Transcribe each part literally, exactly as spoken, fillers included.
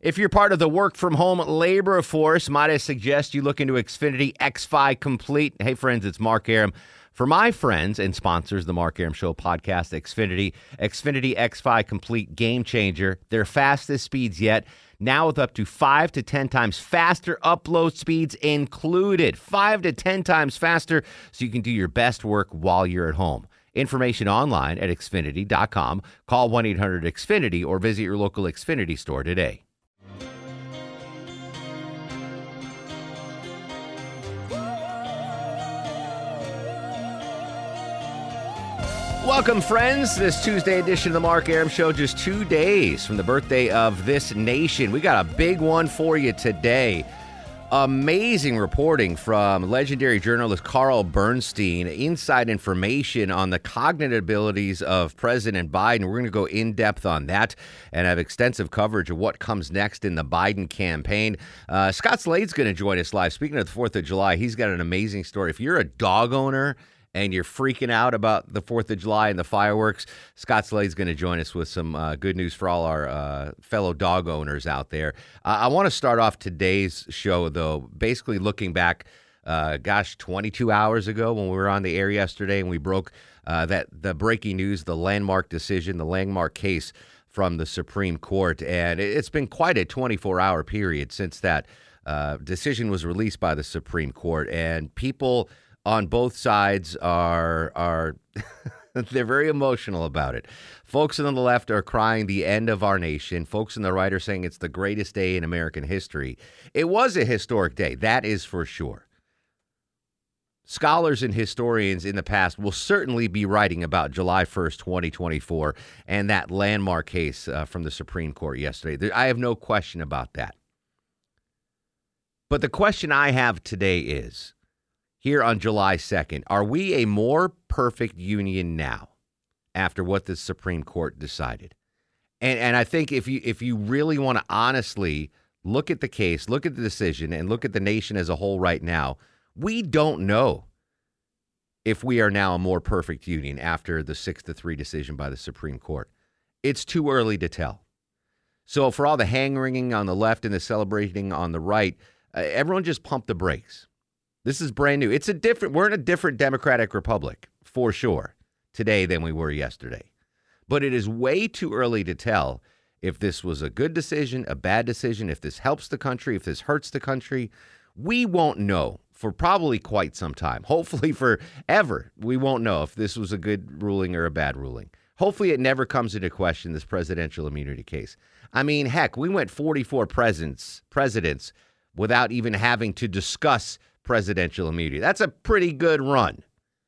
If you're part of the work-from-home labor force, might I suggest you look into Xfinity X five Complete. Hey, friends, it's Mark Arum. For my friends and sponsors, the Mark Arum Show podcast, Xfinity, Xfinity X five Complete, game changer. Their fastest speeds yet, now with up to five to ten times faster upload speeds included. Five to ten times faster, so you can do your best work while you're at home. Information online at Xfinity dot com. Call one eight hundred X Finity or visit your local Xfinity store today. Welcome, friends. This Tuesday edition of the Mark Arum Show, just two days from the birthday of this nation. We got a big one for you today. Amazing reporting from legendary journalist Carl Bernstein. Inside information on the cognitive abilities of President Biden. We're going to go in depth on that and have extensive coverage of what comes next in the Biden campaign. Uh, Scott Slade's going to join us live. Speaking of the fourth of July, he's got an amazing story. If you're a dog owner and you're freaking out about the fourth of July and the fireworks, Scott Slade's going to join us with some uh, good news for all our uh, fellow dog owners out there. Uh, I want to start off today's show, though, basically looking back, uh, gosh, twenty-two hours ago when we were on the air yesterday and we broke uh, that the breaking news, the landmark decision, the landmark case from the Supreme Court. And it's been quite a twenty-four hour period since that uh, decision was released by the Supreme Court. And people on both sides are are they're very emotional about it. Folks on the left are crying the end of our nation. Folks on the right are saying it's the greatest day in American history. It was a historic day, that is for sure. Scholars and historians in the past will certainly be writing about July first, twenty twenty-four, and that landmark case uh, from the Supreme Court yesterday. There, I have no question about that. But the question I have today is, here on July second, are we a more perfect union now after what the Supreme Court decided? And and I think if you if you really want to honestly look at the case, look at the decision, and look at the nation as a whole right now, we don't know if we are now a more perfect union after the six to three decision by the Supreme Court. It's too early to tell. So for all the hand-wringing on the left and the celebrating on the right, uh, everyone just pump the brakes. This is brand new. It's a different, we're in a different democratic republic, for sure, today than we were yesterday. But it is way too early to tell if this was a good decision, a bad decision, if this helps the country, if this hurts the country. We won't know for probably quite some time. Hopefully forever, we won't know if this was a good ruling or a bad ruling. Hopefully it never comes into question, this presidential immunity case. I mean, heck, we went forty-four presidents, presidents without even having to discuss presidential immunity. That's a pretty good run.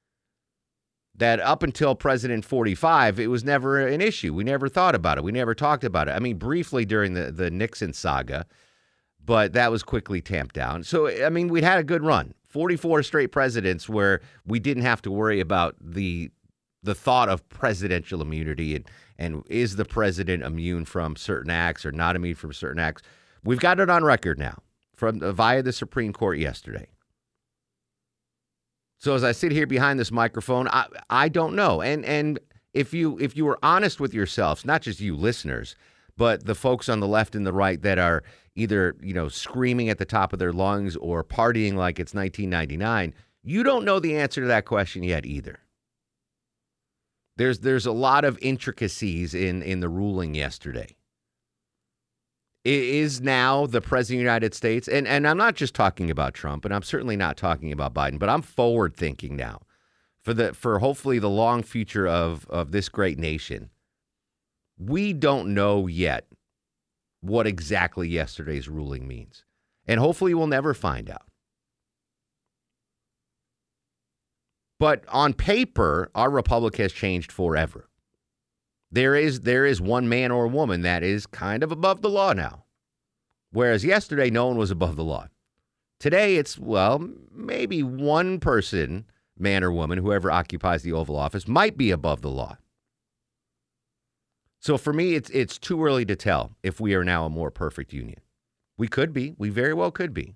That up until President forty-five, it was never an issue. We never thought about it. We never talked about it. I mean, briefly during the, the Nixon saga, but that was quickly tamped down. So, I mean, we'd had a good run. forty-four straight presidents where we didn't have to worry about the the thought of presidential immunity and, and is the president immune from certain acts or not immune from certain acts. We've got it on record now from uh, via the Supreme Court yesterday. So as I sit here behind this microphone, I, I don't know. And and if you if you were honest with yourselves, not just you listeners, but the folks on the left and the right that are either, you know, screaming at the top of their lungs or partying like it's nineteen ninety-nine, you don't know the answer to that question yet either. There's there's a lot of intricacies in, in the ruling yesterday. It is now the President of the United States, and, and I'm not just talking about Trump, and I'm certainly not talking about Biden, but I'm forward thinking now for the for hopefully the long future of, of this great nation. We don't know yet what exactly yesterday's ruling means, and hopefully we'll never find out. But on paper, our republic has changed forever. There is there is one man or woman that is kind of above the law now. Whereas yesterday, no one was above the law. Today, it's, well, maybe one person, man or woman, whoever occupies the Oval Office, might be above the law. So for me, it's it's too early to tell if we are now a more perfect union. We could be. We very well could be.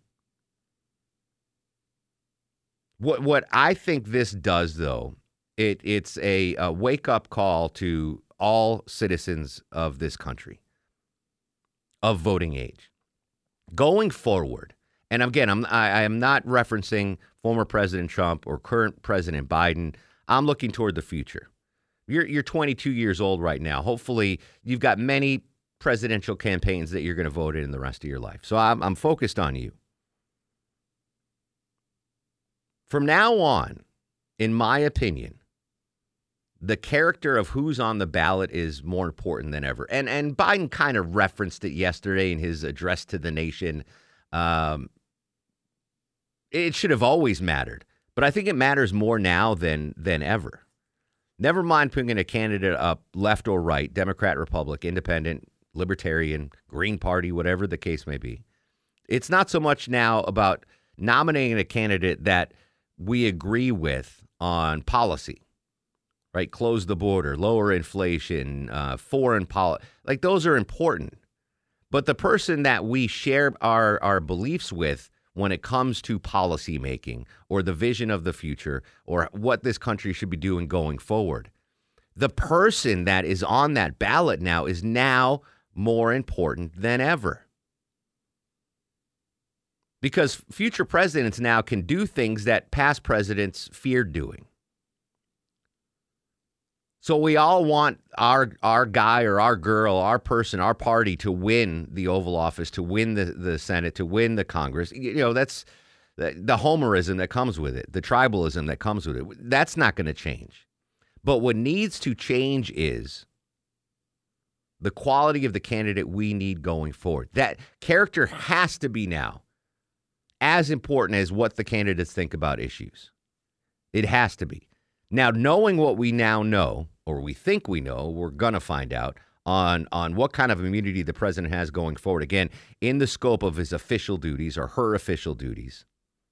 What what I think this does, though, it it's a, a wake-up call to all citizens of this country. of voting age. Going forward, and again, I'm, I, I am not referencing former President Trump or current President Biden. I'm looking toward the future. You're, you're twenty-two years old right now. Hopefully, you've got many presidential campaigns that you're going to vote in the rest of your life. So I'm, I'm focused on you. From now on, in my opinion, the character of who's on the ballot is more important than ever. And and Biden kind of referenced it yesterday in his address to the nation. Um, it should have always mattered, but I think it matters more now than than ever. Never mind putting a candidate up left or right, Democrat, Republican, Independent, Libertarian, Green Party, whatever the case may be. It's not so much now about nominating a candidate that we agree with on policy, right? Close the border, lower inflation, uh, foreign policy. Like those are important. But the person that we share our, our beliefs with when it comes to policy making or the vision of the future or what this country should be doing going forward, the person that is on that ballot now is now more important than ever. Because future presidents now can do things that past presidents feared doing. So we all want our our guy or our girl, our person, our party to win the Oval Office, to win the, the Senate, to win the Congress. You know, that's the, the homerism that comes with it, the tribalism that comes with it. That's not going to change. But what needs to change is the quality of the candidate we need going forward. That character has to be now as important as what the candidates think about issues. It has to be. Now, knowing what we now know, or we think we know, we're going to find out on, on what kind of immunity the president has going forward, again, in the scope of his official duties or her official duties.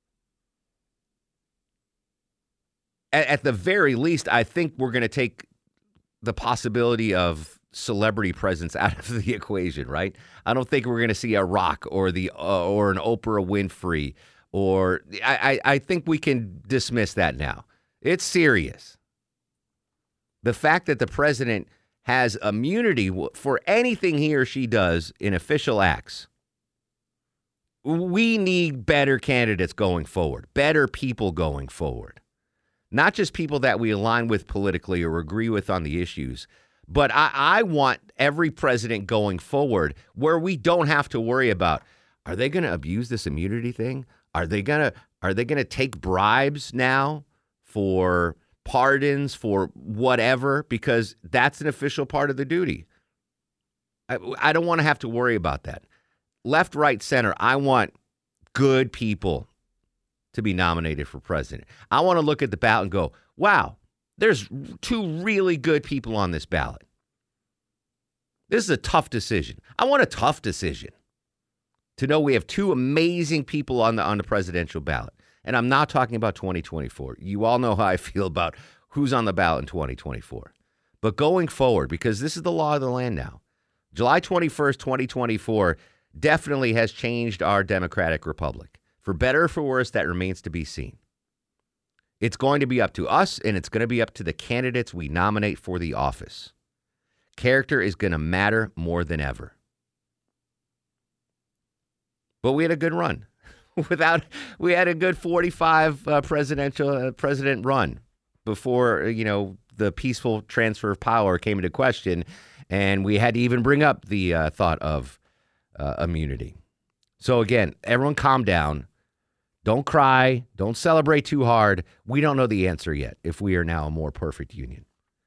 At, at the very least, I think we're going to take the possibility of celebrity presence out of the equation, right? I don't think we're going to see a Rock or the uh, or an Oprah Winfrey, or I, I, I think we can dismiss that now. It's serious. The fact that the president has immunity for anything he or she does in official acts. We need better candidates going forward, better people going forward. Not just people that we align with politically or agree with on the issues, but I, I want every president going forward where we don't have to worry about, are they going to abuse this immunity thing? Are they going to are they going to take bribes now for pardons, for whatever, because that's an official part of the duty. I, I don't want to have to worry about that. Left, right, center, I want good people to be nominated for president. I want to look at the ballot and go, wow, there's two really good people on this ballot. This is a tough decision. I want a tough decision to know we have two amazing people on the on the presidential ballot. And I'm not talking about twenty twenty-four. You all know how I feel about who's on the ballot in twenty twenty-four. But going forward, because this is the law of the land now, July twenty-first, twenty twenty-four definitely has changed our democratic republic. For better or for worse, that remains to be seen. It's going to be up to us, and it's going to be up to the candidates we nominate for the office. Character is going to matter more than ever. But we had a good run. Without, we had a good forty-five uh, presidential uh, president run before, you know, the peaceful transfer of power came into question, and we had to even bring up the uh, thought of uh, immunity. So again, everyone calm down. Don't cry. Don't celebrate too hard. We don't know the answer yet if we are now a more perfect union.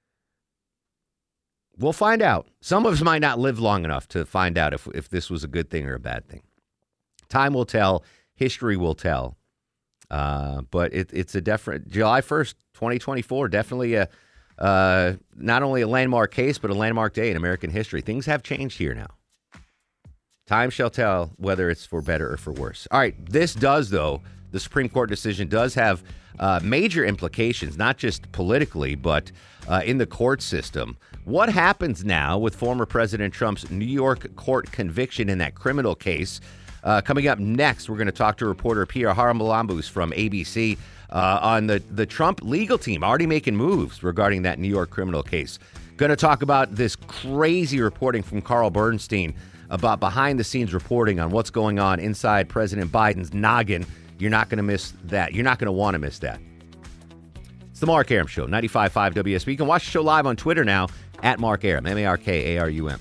We'll find out. Some of us might not live long enough to find out if, if this was a good thing or a bad thing. Time will tell. History will tell. Uh, but it, it's a different July first, twenty twenty-four, definitely a uh, not only a landmark case, but a landmark day in American history. Things have changed here now. Time shall tell whether it's for better or for worse. All right, this does, though, the Supreme Court decision does have uh, major implications, not just politically, but uh, in the court system. What happens now with former President Trump's New York court conviction in that criminal case? Uh, coming up next, we're going to talk to reporter Pia Haralambous from A B C uh, on the, the Trump legal team already making moves regarding that New York criminal case. Going to talk about this crazy reporting from Carl Bernstein about behind-the-scenes reporting on what's going on inside President Biden's noggin. You're not going to miss that. You're not going to want to miss that. It's the Mark Arum Show, ninety-five point five W S B. You can watch the show live on Twitter now, at Mark Arum, M A R K A R U M.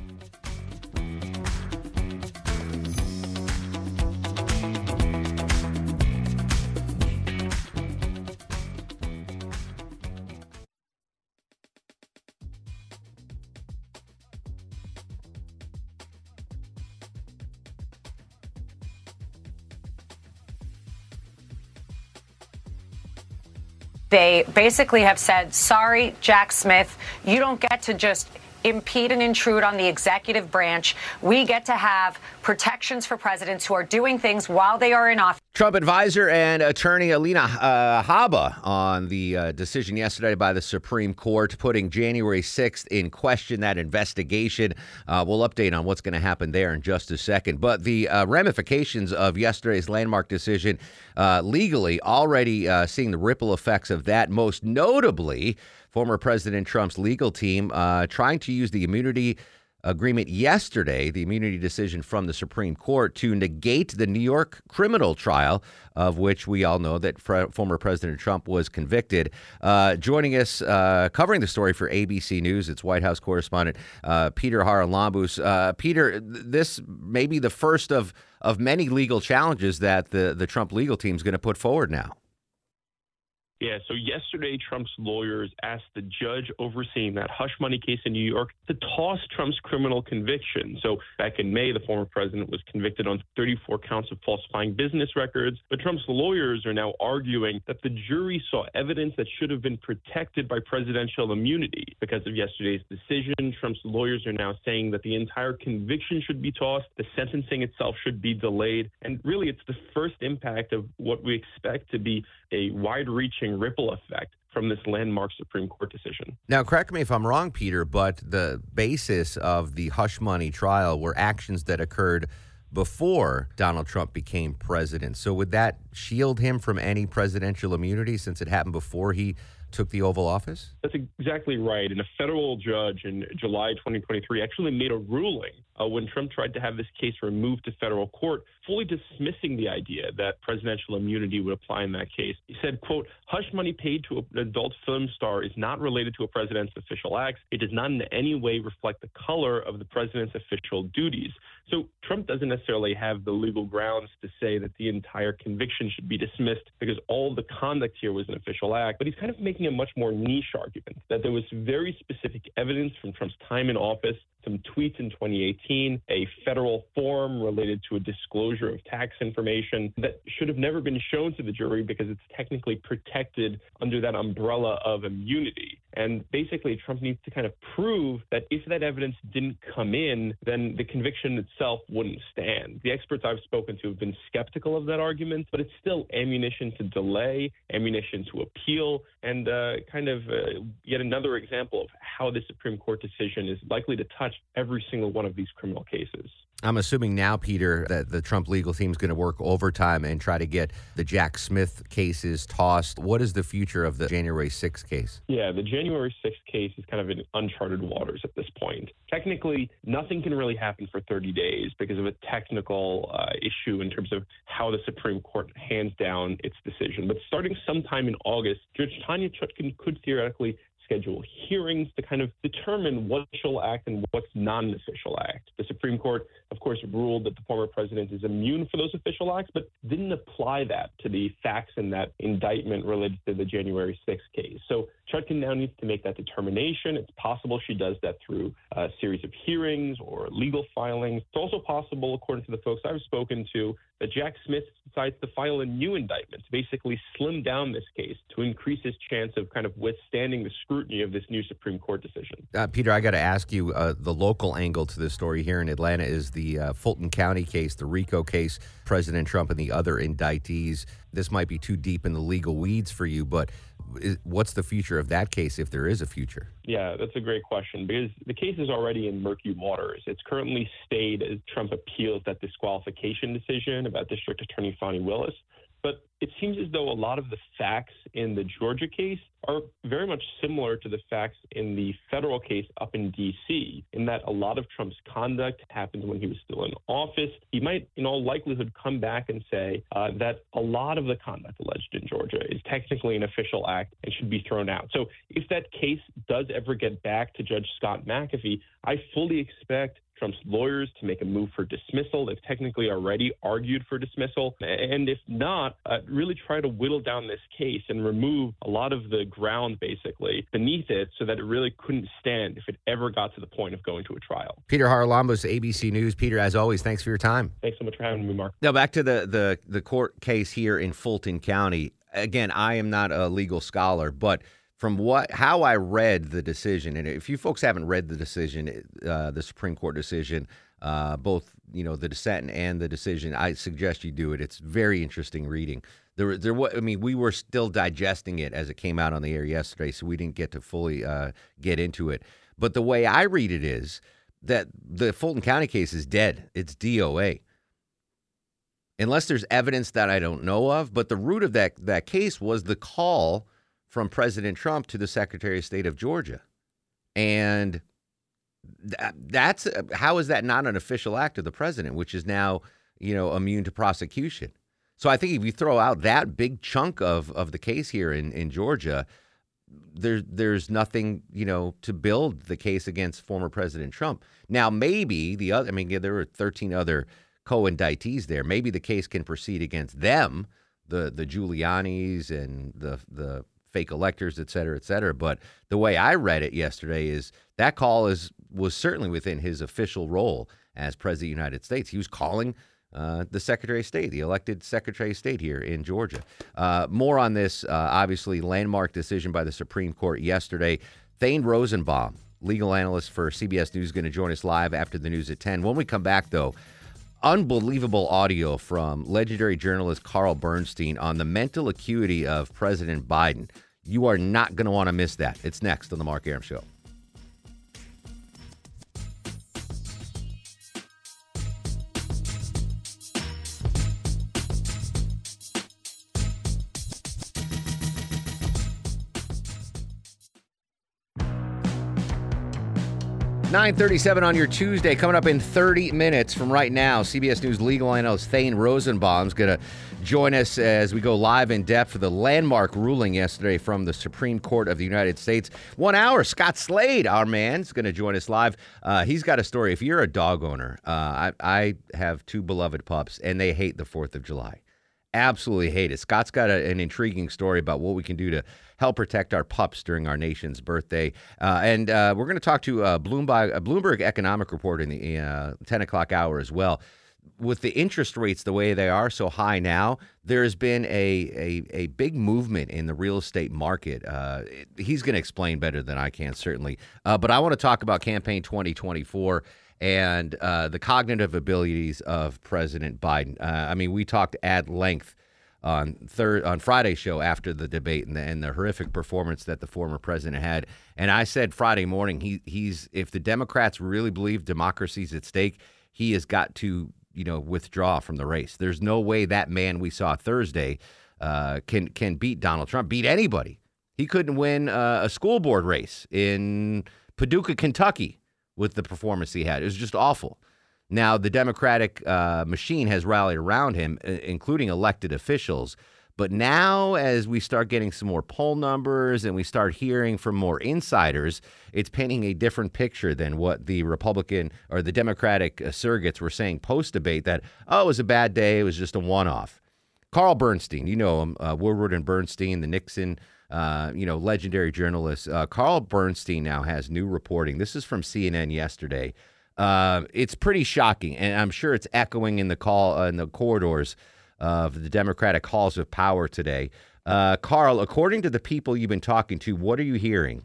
They basically have said, sorry, Jack Smith, you don't get to just impede and intrude on the executive branch. We get to have protections for presidents who are doing things while they are in office. Trump advisor and attorney Alina uh, Habba on the uh, decision yesterday by the Supreme Court putting January sixth in question, that investigation. Uh, we'll update on what's going to happen there in just a second. But the uh, ramifications of yesterday's landmark decision uh, legally already uh, seeing the ripple effects of that, most notably former President Trump's legal team uh, trying to use the immunity agreement yesterday, the immunity decision from the Supreme Court, to negate the New York criminal trial of which we all know that fr- former President Trump was convicted. Uh, joining us, uh, covering the story for A B C News, it's White House correspondent uh, Peter Haralambous. Uh, Peter, this may be the first of, of many legal challenges that the, the Trump legal team is going to put forward now. Yeah, so yesterday, Trump's lawyers asked the judge overseeing that hush money case in New York to toss Trump's criminal conviction. So back in May, the former president was convicted on thirty-four counts of falsifying business records. But Trump's lawyers are now arguing that the jury saw evidence that should have been protected by presidential immunity. Because of yesterday's decision, Trump's lawyers are now saying that the entire conviction should be tossed, the sentencing itself should be delayed. And really, it's the first impact of what we expect to be a wide-reaching ripple effect from this landmark Supreme Court decision. Now, correct me if I'm wrong, Peter, but the basis of the hush money trial were actions that occurred before Donald Trump became president. So would that shield him from any presidential immunity since it happened before he took the Oval Office? That's exactly right. And a federal judge in July twenty twenty-three actually made a ruling uh, when Trump tried to have this case removed to federal court, fully dismissing the idea that presidential immunity would apply in that case. He said, quote, hush money paid to an adult film star is not related to a president's official acts. It does not in any way reflect the color of the president's official duties. So Trump doesn't necessarily have the legal grounds to say that the entire conviction should be dismissed because all the conduct here was an official act. But he's kind of making a much more niche argument that there was very specific evidence from Trump's time in office, some tweets in twenty eighteen, a federal form related to a disclosure of tax information that should have never been shown to the jury because it's technically protected under that umbrella of immunity. And basically, Trump needs to kind of prove that if that evidence didn't come in, then the conviction itself wouldn't stand. The experts I've spoken to have been skeptical of that argument, but it's still ammunition to delay, ammunition to appeal, and uh, kind of uh, yet another example of how the Supreme Court decision is likely to touch every single one of these criminal cases. I'm assuming now, Peter, that the Trump legal team is going to work overtime and try to get the Jack Smith cases tossed. What is the future of the January sixth case? Yeah, the January sixth case is kind of in uncharted waters at this point. Technically, nothing can really happen for thirty days because of a technical uh, issue in terms of how the Supreme Court hands down its decision. But starting sometime in August, Judge Tanya Chutkan could theoretically schedule hearings to kind of determine what's official act and what's non-official act. The Supreme Court, of course, ruled that the former president is immune for those official acts, but didn't apply that to the facts in that indictment related to the January sixth case. So Chutkan now needs to make that determination. It's possible she does that through a series of hearings or legal filings. It's also possible, according to the folks I've spoken to, that Jack Smith decides to file a new indictment to basically slim down this case to increase his chance of kind of withstanding the scrutiny of this new Supreme Court decision. Uh, Peter, I got to ask you, uh, the local angle to this story here in Atlanta is the uh, Fulton County case, the RICO case, President Trump and the other indictees. This might be too deep in the legal weeds for you, but is, what's the future of that case if there is a future? Yeah, that's a great question because the case is already in murky waters. It's currently stayed as Trump appeals that disqualification decision about District Attorney Fani Willis. But it seems as though a lot of the facts in the Georgia case are very much similar to the facts in the federal case up in D C, in that a lot of Trump's conduct happened when he was still in office. He might, in all likelihood, come back and say uh, that a lot of the conduct alleged in Georgia is technically an official act and should be thrown out. So if that case does ever get back to Judge Scott McAfee, I fully expect Trump's lawyers to make a move for dismissal. They've technically already argued for dismissal. And if not, uh, really try to whittle down this case and remove a lot of the ground, basically, beneath it so that it really couldn't stand if it ever got to the point of going to a trial. Peter Haralambos, A B C News. Peter, as always, thanks for your time. Thanks so much for having me, Mark. Now, back to the, the, the court case here in Fulton County. Again, I am not a legal scholar, but from what how I read the decision, and if you folks haven't read the decision, uh, the Supreme Court decision, uh, both you know the dissent and the decision, I suggest you do it. It's very interesting reading. There, there. I mean, we were still digesting it as it came out on the air yesterday, so we didn't get to fully uh, get into it. But the way I read it is that the Fulton County case is dead. It's D O A. Unless there's evidence that I don't know of, but the root of that that case was the call from President Trump to the Secretary of State of Georgia. And that, that's how is that not an official act of the president, which is now, you know, immune to prosecution? So I think if you throw out that big chunk of, of the case here in, in Georgia, there, there's nothing, you know, to build the case against former President Trump. Now, maybe the other, I mean, there were thirteen other co-indictees there. Maybe the case can proceed against them, the the Giulianis and the the fake electors, et cetera, et cetera. But the way I read it yesterday is that call is was certainly within his official role as President of the United States. He was calling uh, the Secretary of State, the elected Secretary of State here in Georgia. Uh, more on this, uh, obviously, landmark decision by the Supreme Court yesterday. Thane Rosenbaum, legal analyst for C B S News, is going to join us live after the news at ten. When we come back, though, unbelievable audio from legendary journalist Carl Bernstein on the mental acuity of President Biden. You are not going to want to miss that. It's next on The Mark Arum Show. nine thirty-seven on your Tuesday. Coming up in thirty minutes from right now, C B S News legal analyst Thane Rosenbaum is going to join us as we go live in depth for the landmark ruling yesterday from the Supreme Court of the United States. One hour, Scott Slade, our man, is going to join us live. Uh, he's got a story. If you're a dog owner, uh, I, I have two beloved pups, and they hate the fourth of July. Absolutely hate it. Scott's got a, an intriguing story about what we can do to help protect our pups during our nation's birthday. Uh, and uh, we're going to talk to uh, Bloomberg, a Bloomberg economic report in the uh, ten o'clock hour as well. With the interest rates the way they are so high now, there has been a a, a big movement in the real estate market. Uh, it, he's going to explain better than I can, certainly. Uh, but I want to talk about Campaign twenty twenty-four and uh, the cognitive abilities of President Biden. Uh, I mean, we talked at length on third on Friday's show after the debate and the, and the horrific performance that the former president had. And I said Friday morning, he he's if the Democrats really believe democracy's at stake, he has got to, you know, withdraw from the race. There's no way that man we saw Thursday uh, can can beat Donald Trump, beat anybody. He couldn't win uh, a school board race in Paducah, Kentucky, with the performance he had. It was just awful. Now, the Democratic uh, machine has rallied around him, including elected officials. But now, as we start getting some more poll numbers and we start hearing from more insiders, it's painting a different picture than what the Republican or the Democratic uh, surrogates were saying post-debate, that, oh, it was a bad day, it was just a one-off. Carl Bernstein, you know him, uh, Woodward and Bernstein, the Nixon, uh, you know, legendary journalist. Uh, Carl Bernstein now has new reporting. This is from C N N yesterday. Uh, it's pretty shocking, and I'm sure it's echoing in the call uh, in the corridors of the Democratic halls of power today. Uh, Carl, according to the people you've been talking to, what are you hearing?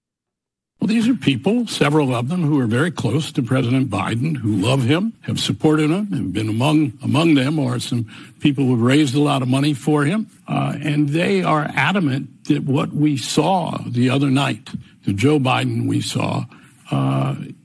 Well, these are people, several of them, who are very close to President Biden, who love him, have supported him, and been among among them are some people who have raised a lot of money for him. Uh, and they are adamant that what we saw the other night, the Joe Biden we saw, uh, is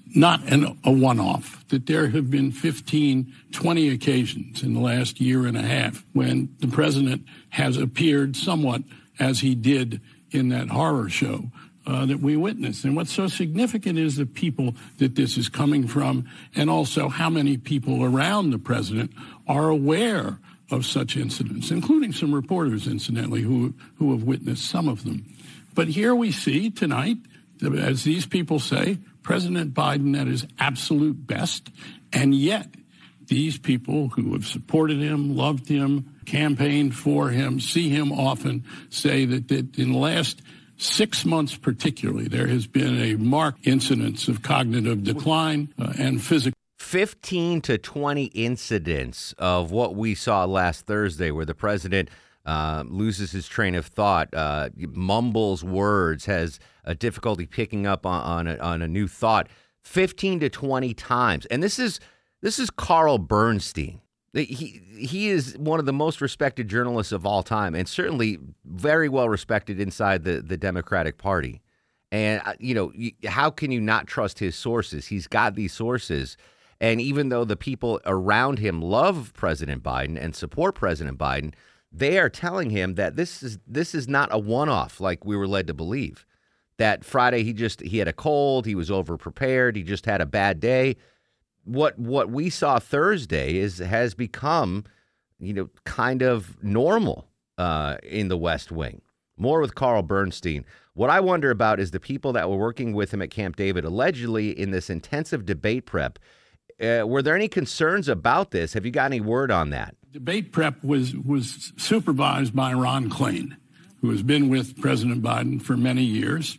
not an, a one-off, that there have been fifteen, twenty occasions in the last year and a half when the president has appeared somewhat as he did in that horror show uh, that we witnessed. And what's so significant is the people that this is coming from, and also how many people around the president are aware of such incidents, including some reporters, incidentally, who who have witnessed some of them. But here we see tonight, as these people say, President Biden at his absolute best, and yet these people who have supported him, loved him, campaigned for him, see him often, say that, that in the last six months particularly, there has been a marked incidence of cognitive decline uh, and physical. fifteen to twenty incidents of what we saw last Thursday where the president uh, loses his train of thought, uh, mumbles words, has a difficulty picking up on, on, a, on a new thought, fifteen to twenty times. And this is this is Carl Bernstein. He he is one of the most respected journalists of all time, and certainly very well respected inside the, the Democratic Party. And, you know, how can you not trust his sources? He's got these sources. And even though the people around him love President Biden and support President Biden, they are telling him that this is this is not a one-off like we were led to believe. That Friday he just he had a cold, he was overprepared, he just had a bad day. What what we saw Thursday is has become, you know, kind of normal uh, in the West Wing. More with Carl Bernstein. What I wonder about is the people that were working with him at Camp David, allegedly in this intensive debate prep. Uh, were there any concerns about this? Have you got any word on that? Debate prep was was supervised by Ron Klain, who has been with President Biden for many years.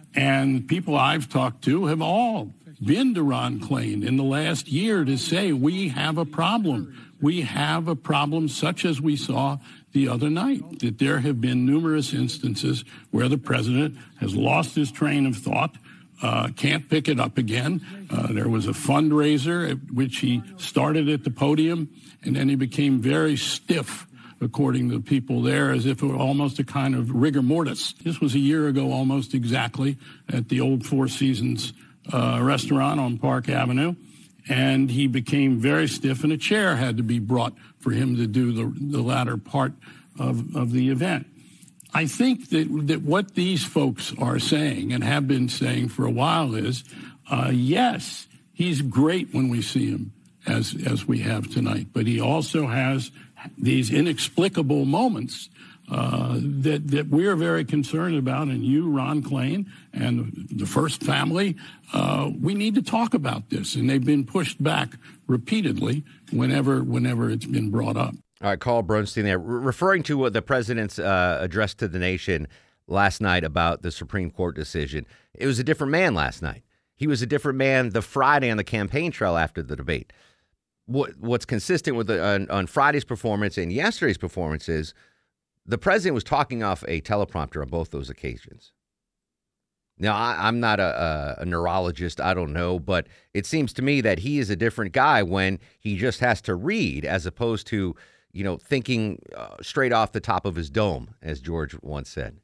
And people I've talked to have all been to Ron Klain in the last year to say, we have a problem. We have a problem such as we saw the other night, that there have been numerous instances where the president has lost his train of thought, uh, can't pick it up again. Uh, there was a fundraiser at which he started at the podium, and then he became very stiff, according to the people there, as if it were almost a kind of rigor mortis. This was a year ago almost exactly at the old Four Seasons uh, restaurant on Park Avenue. And he became very stiff, and a chair had to be brought for him to do the, the latter part of, of the event. I think that, that what these folks are saying and have been saying for a while is, uh, yes, he's great when we see him as as we have tonight, but he also has these inexplicable moments uh, that that we're very concerned about. And you, Ron Klain, and the First Family, uh, we need to talk about this. And they've been pushed back repeatedly whenever whenever it's been brought up. All right, Carl Bernstein there, Re- referring to what the president's uh, address to the nation last night about the Supreme Court decision. It was a different man last night. He was a different man the Friday on the campaign trail after the debate. What What's consistent with the, on, on Friday's performance and yesterday's performance is the president was talking off a teleprompter on both those occasions. Now, I, I'm not a, a, a neurologist. I don't know. But it seems to me that he is a different guy when he just has to read as opposed to, you know, thinking uh, straight off the top of his dome, as George once said.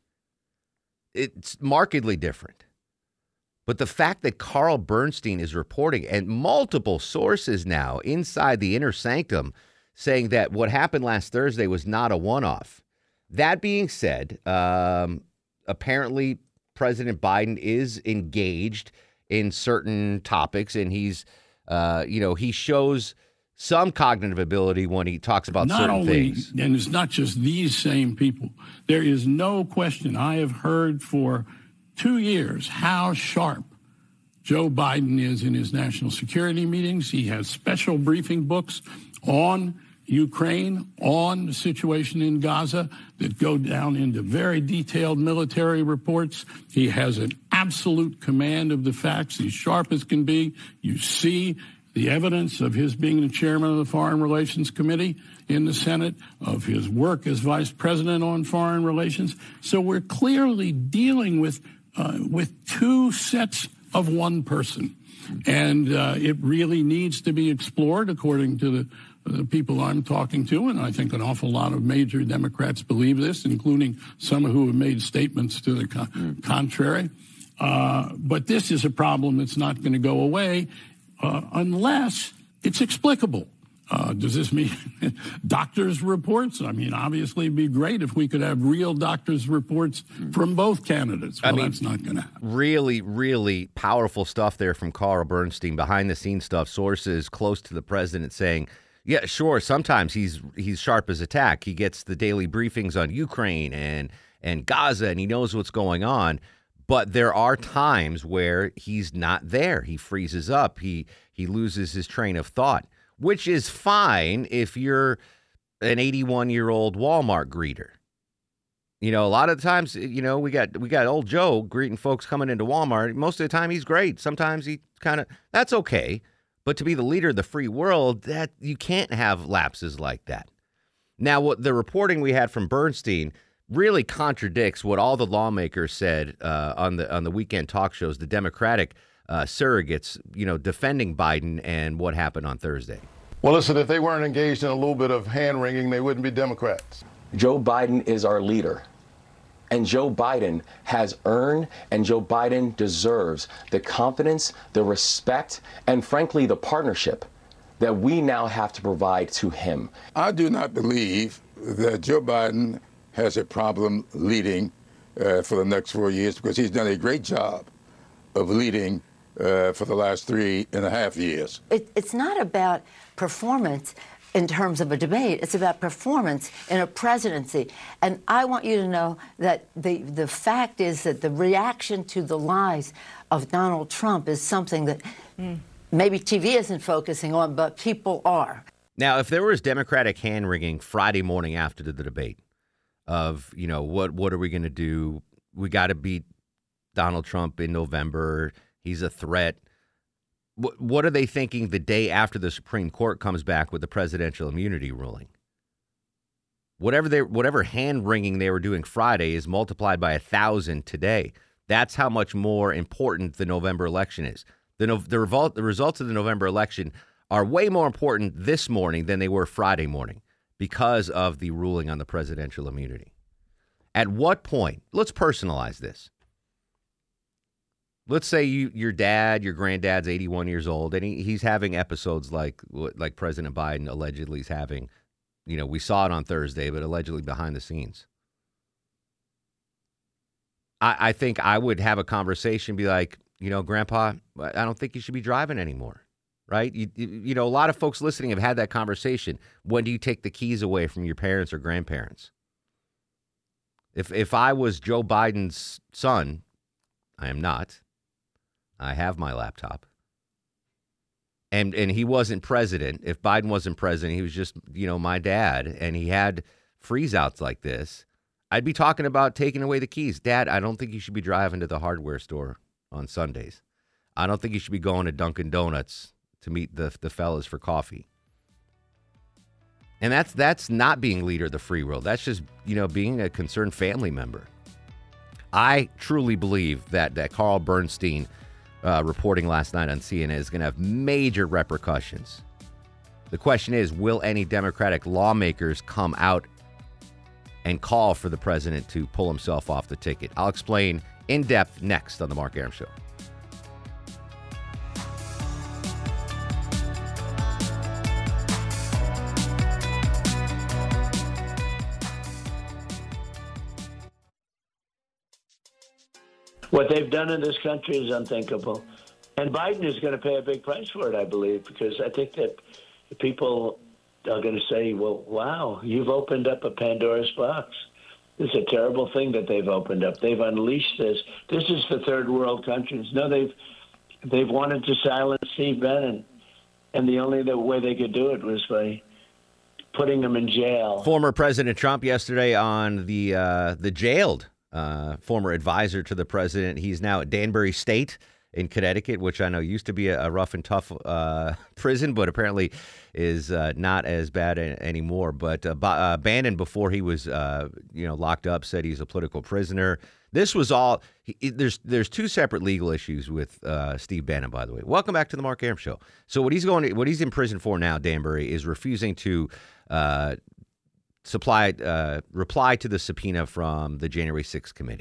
It's markedly different. But the fact that Carl Bernstein is reporting, and multiple sources now inside the inner sanctum saying that what happened last Thursday was not a one-off. That being said, um, apparently President Biden is engaged in certain topics, and he's, uh, you know, he shows some cognitive ability when he talks about not certain only, things. And it's not just these same people. There is no question. I have heard for two years how sharp Joe Biden is in his national security meetings. He has special briefing books on Ukraine, on the situation in Gaza that go down into very detailed military reports. He has an absolute command of the facts. He's sharp as can be. You see the evidence of his being the chairman of the Foreign Relations Committee in the Senate, of his work as vice president on foreign relations. So we're clearly dealing with uh, with two sets of one person. And uh, it really needs to be explored, according to the, the people I'm talking to. And I think an awful lot of major Democrats believe this, including some who have made statements to the con- contrary. Uh, but this is a problem that's not going to go away uh, unless it's explicable. Uh, does this mean doctors' reports? I mean, obviously it'd be great if we could have real doctors' reports from both candidates. Well, I mean, that's not going to happen. Really, really powerful stuff there from Carl Bernstein, behind-the-scenes stuff, sources close to the president saying, yeah, sure, sometimes he's he's sharp as a tack. He gets the daily briefings on Ukraine and, and Gaza, and he knows what's going on. But there are times where he's not there. He freezes up. He he loses his train of thought, which is fine if you're an eighty-one-year-old Walmart greeter. You know, a lot of times, you know, we got we got old Joe greeting folks coming into Walmart. Most of the time, he's great. Sometimes he kind of, that's okay. But to be the leader of the free world, that you can't have lapses like that. Now, what the reporting we had from Bernstein really contradicts what all the lawmakers said uh, on the on the weekend talk shows, the Democratic uh, surrogates, you know, defending Biden and what happened on Thursday. Well, listen, if they weren't engaged in a little bit of hand-wringing, they wouldn't be Democrats. Joe Biden is our leader. And Joe Biden has earned and Joe Biden deserves the confidence, the respect, and frankly, the partnership that we now have to provide to him. I do not believe that Joe Biden has a problem leading uh, for the next four years because he's done a great job of leading uh, for the last three and a half years. It, it's not about performance in terms of a debate. It's about performance in a presidency. And I want you to know that the, the fact is that the reaction to the lies of Donald Trump is something that mm. maybe T V isn't focusing on, but people are. Now, if there was Democratic hand-wringing Friday morning after the, the debate of, you know, what, what are we going to do? We got to beat Donald Trump in November. He's a threat. What are they thinking the day after the Supreme Court comes back with the presidential immunity ruling? Whatever they, whatever hand-wringing they were doing Friday is multiplied by a thousand today. That's how much more important the November election is. The, the, revol- the results of the November election are way more important this morning than they were Friday morning because of the ruling on the presidential immunity. At what point, let's personalize this. Let's say you, your dad, your granddad's eighty-one years old, and he, he's having episodes like like President Biden allegedly is having. You know, we saw it on Thursday, but allegedly behind the scenes. I, I think I would have a conversation, be like, you know, Grandpa, I don't think you should be driving anymore, right? You, you, you know, a lot of folks listening have had that conversation. When do you take the keys away from your parents or grandparents? If if I was Joe Biden's son, I am not. I have my laptop. And and he wasn't president. If Biden wasn't president, he was just, you know, my dad, and he had freeze outs like this, I'd be talking about taking away the keys. Dad, I don't think you should be driving to the hardware store on Sundays. I don't think you should be going to Dunkin' Donuts to meet the the fellas for coffee. And that's that's not being leader of the free world. That's just, you know, being a concerned family member. I truly believe that that Carl Bernstein Uh, reporting last night on C N N is going to have major repercussions. The question is, will any Democratic lawmakers come out and call for the president to pull himself off the ticket? I'll explain in depth next on The Mark Arum Show. What they've done in this country is unthinkable. And Biden is going to pay a big price for it, I believe, because I think that people are going to say, well, wow, you've opened up a Pandora's box. This is a terrible thing that they've opened up. They've unleashed this. This is for third world countries. No, they've they've wanted to silence Steve Bannon, and the only way they could do it was by putting him in jail. Former President Trump yesterday on the uh, the jailed Uh, former advisor to the president. He's now at Danbury State in Connecticut, which I know used to be a, a rough and tough uh, prison, but apparently is uh, not as bad a- anymore. But uh, B- uh, Bannon, before he was uh, you know locked up, said he's a political prisoner. This was all. He, there's there's two separate legal issues with uh, Steve Bannon, by the way. Welcome back to the Mark Arum Show. So what he's going, to, what he's in prison for now, Danbury, is refusing to Uh, supply, uh, reply to the subpoena from the January sixth committee.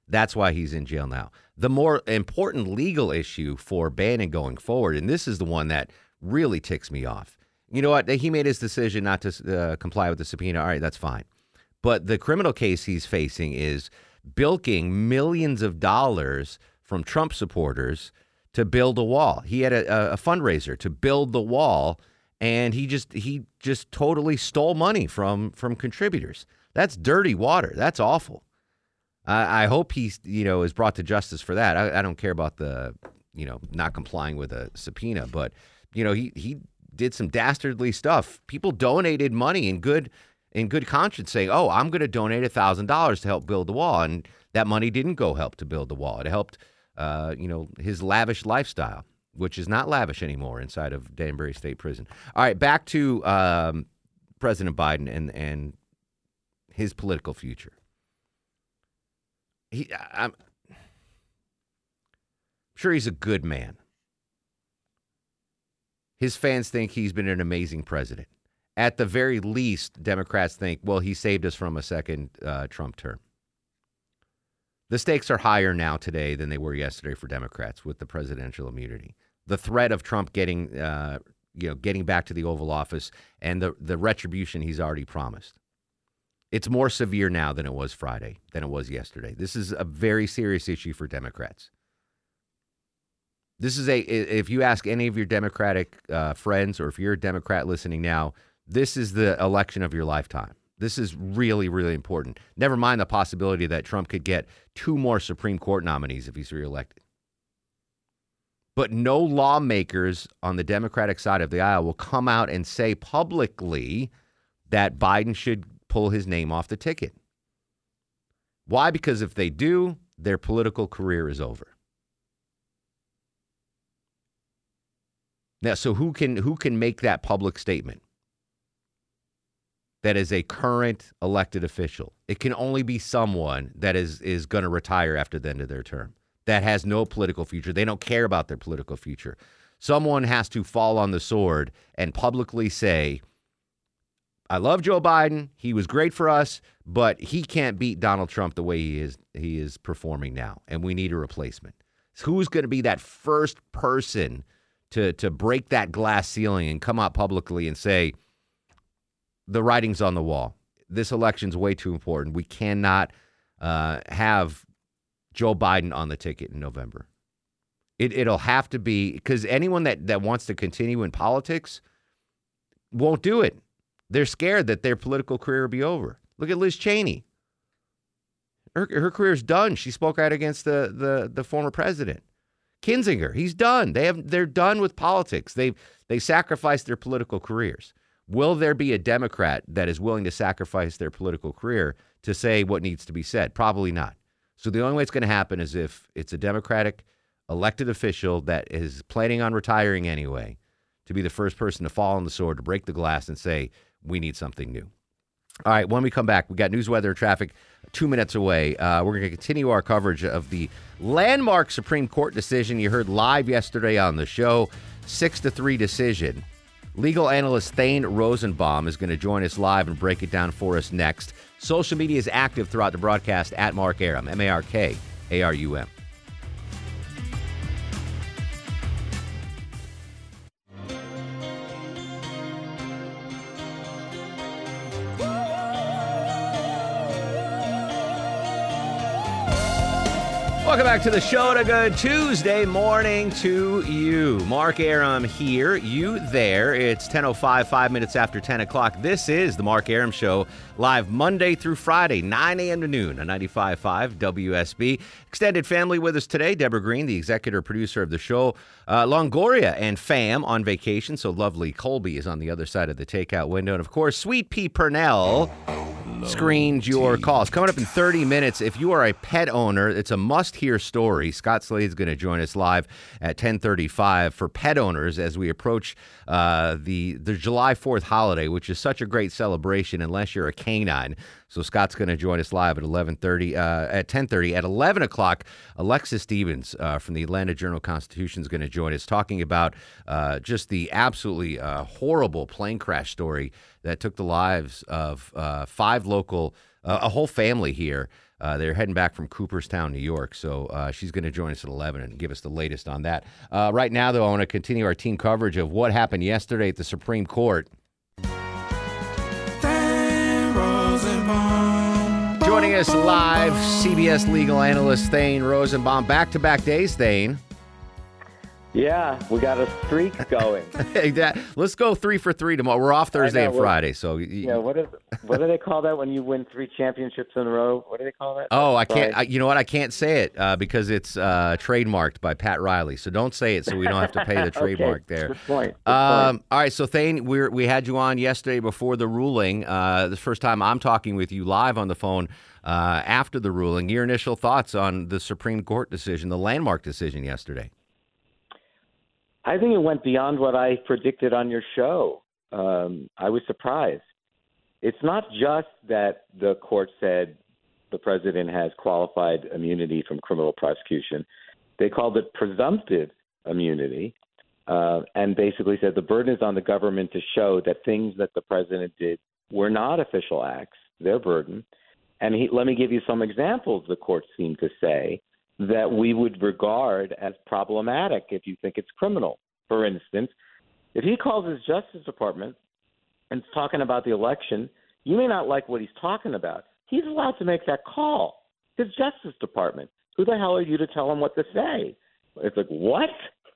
That's why he's in jail now. The more important legal issue for Bannon going forward, and this is the one that really ticks me off. You know what? He made his decision not to uh, comply with the subpoena. All right, that's fine. But the criminal case he's facing is bilking millions of dollars from Trump supporters to build a wall. He had a, a fundraiser to build the wall, and he just he just totally stole money from from contributors. That's dirty water. That's awful. I, I hope he you know is brought to justice for that. I, I don't care about the you know not complying with a subpoena, but you know he he did some dastardly stuff. People donated money in good in good conscience, saying, "Oh, I'm going to donate a thousand dollars to help build the wall," and that money didn't go help to build the wall. It helped, uh, you know, his lavish lifestyle, which is not lavish anymore inside of Danbury State Prison. All right, back to um, President Biden and and his political future. He, I'm sure he's a good man. His fans think he's been an amazing president. At the very least, Democrats think, well, he saved us from a second uh, Trump term. The stakes are higher now today than they were yesterday for Democrats with the presidential immunity. The threat of Trump getting, uh, you know, getting back to the Oval Office and the, the retribution he's already promised. It's more severe now than it was Friday, than it was yesterday. This is a very serious issue for Democrats. This is a, if you ask any of your Democratic uh, friends, or if you're a Democrat listening now, this is the election of your lifetime. This is really, really important. Never mind the possibility that Trump could get two more Supreme Court nominees if he's reelected. But no lawmakers on the Democratic side of the aisle will come out and say publicly that Biden should pull his name off the ticket. Why? Because if they do, their political career is over. Now, so who can who can make that public statement? That is a current elected official. It can only be someone that is is going to retire after the end of their term, that has no political future. They don't care about their political future. Someone has to fall on the sword and publicly say, I love Joe Biden. He was great for us, but he can't beat Donald Trump the way he is he is performing now, and we need a replacement. So who's going to be that first person to to break that glass ceiling and come out publicly and say, the writing's on the wall. This election's way too important. We cannot uh, have Joe Biden on the ticket in November. It, it'll have to be, because anyone that, that wants to continue in politics won't do it. They're scared that their political career will be over. Look at Liz Cheney. Her, her career's done. She spoke out against the, the, the former president. Kinzinger, he's done. They have, they're done with politics. They've, they sacrificed their political careers. Will there be a Democrat that is willing to sacrifice their political career to say what needs to be said? Probably not. So the only way it's going to happen is if it's a Democratic elected official that is planning on retiring anyway to be the first person to fall on the sword, to break the glass and say, we need something new. All right, when we come back, we got news, weather, and traffic two minutes away. Uh, we're going to continue our coverage of the landmark Supreme Court decision you heard live yesterday on the show, six to three decision. Legal analyst Thane Rosenbaum is going to join us live and break it down for us next. Social media is active throughout the broadcast at Mark Arum, M A R K A R U M. Welcome back to the show. A good Tuesday morning to you. Mark Arum here, you there. It's ten oh five, five minutes after ten o'clock. This is the Mark Arum Show, live Monday through Friday, nine a.m. to noon on ninety-five point five W S B. Extended family with us today. Deborah Green, the executive producer of the show. Uh, Longoria and fam on vacation, so lovely Colby is on the other side of the takeout window. And, of course, Sweet Pea Purnell screened your calls. Coming up in thirty minutes, if you are a pet owner, it's a must-hear story. Scott Slade's going to join us live at ten thirty-five for pet owners as we approach uh, the, the July fourth holiday, which is such a great celebration unless you're a canine. So Scott's going to join us live at eleven thirty, uh, at ten thirty. At eleven o'clock, Alexis Stevens uh, from the Atlanta Journal-Constitution is going to join us talking about uh, just the absolutely uh, horrible plane crash story that took the lives of uh, five have local, uh, a whole family here. Uh, they're heading back from Cooperstown, New York. So uh, she's going to join us at eleven and give us the latest on that. Uh, right now, though, I want to continue our team coverage of what happened yesterday at the Supreme Court. Joining us live, C B S legal analyst Thane Rosenbaum. Back-to-back days, Thane. Yeah, we got a streak going. Let's go three for three tomorrow. We're off Thursday know, and Friday, so yeah. What is what do they call that when you win three championships in a row? What do they call that? Oh, I can't. I, you know what? I can't say it uh, because it's uh, trademarked by Pat Riley. So don't say it, so we don't have to pay the trademark okay. there. Good point. Good um, point. All right, so Thane, we we had you on yesterday before the ruling. Uh, the first time I'm talking with you live on the phone uh, after the ruling. Your initial thoughts on the Supreme Court decision, the landmark decision yesterday? I think it went beyond what I predicted on your show. Um, I was surprised. It's not just that the court said the president has qualified immunity from criminal prosecution. They called it presumptive immunity uh, and basically said the burden is on the government to show that things that the president did were not official acts, their burden. And he, let me give you some examples the court seemed to say that we would regard as problematic if you think it's criminal. For instance, if he calls his Justice Department and is talking about the election, you may not like what he's talking about. He's allowed to make that call. His Justice Department. Who the hell are you to tell him what to say? It's like, what?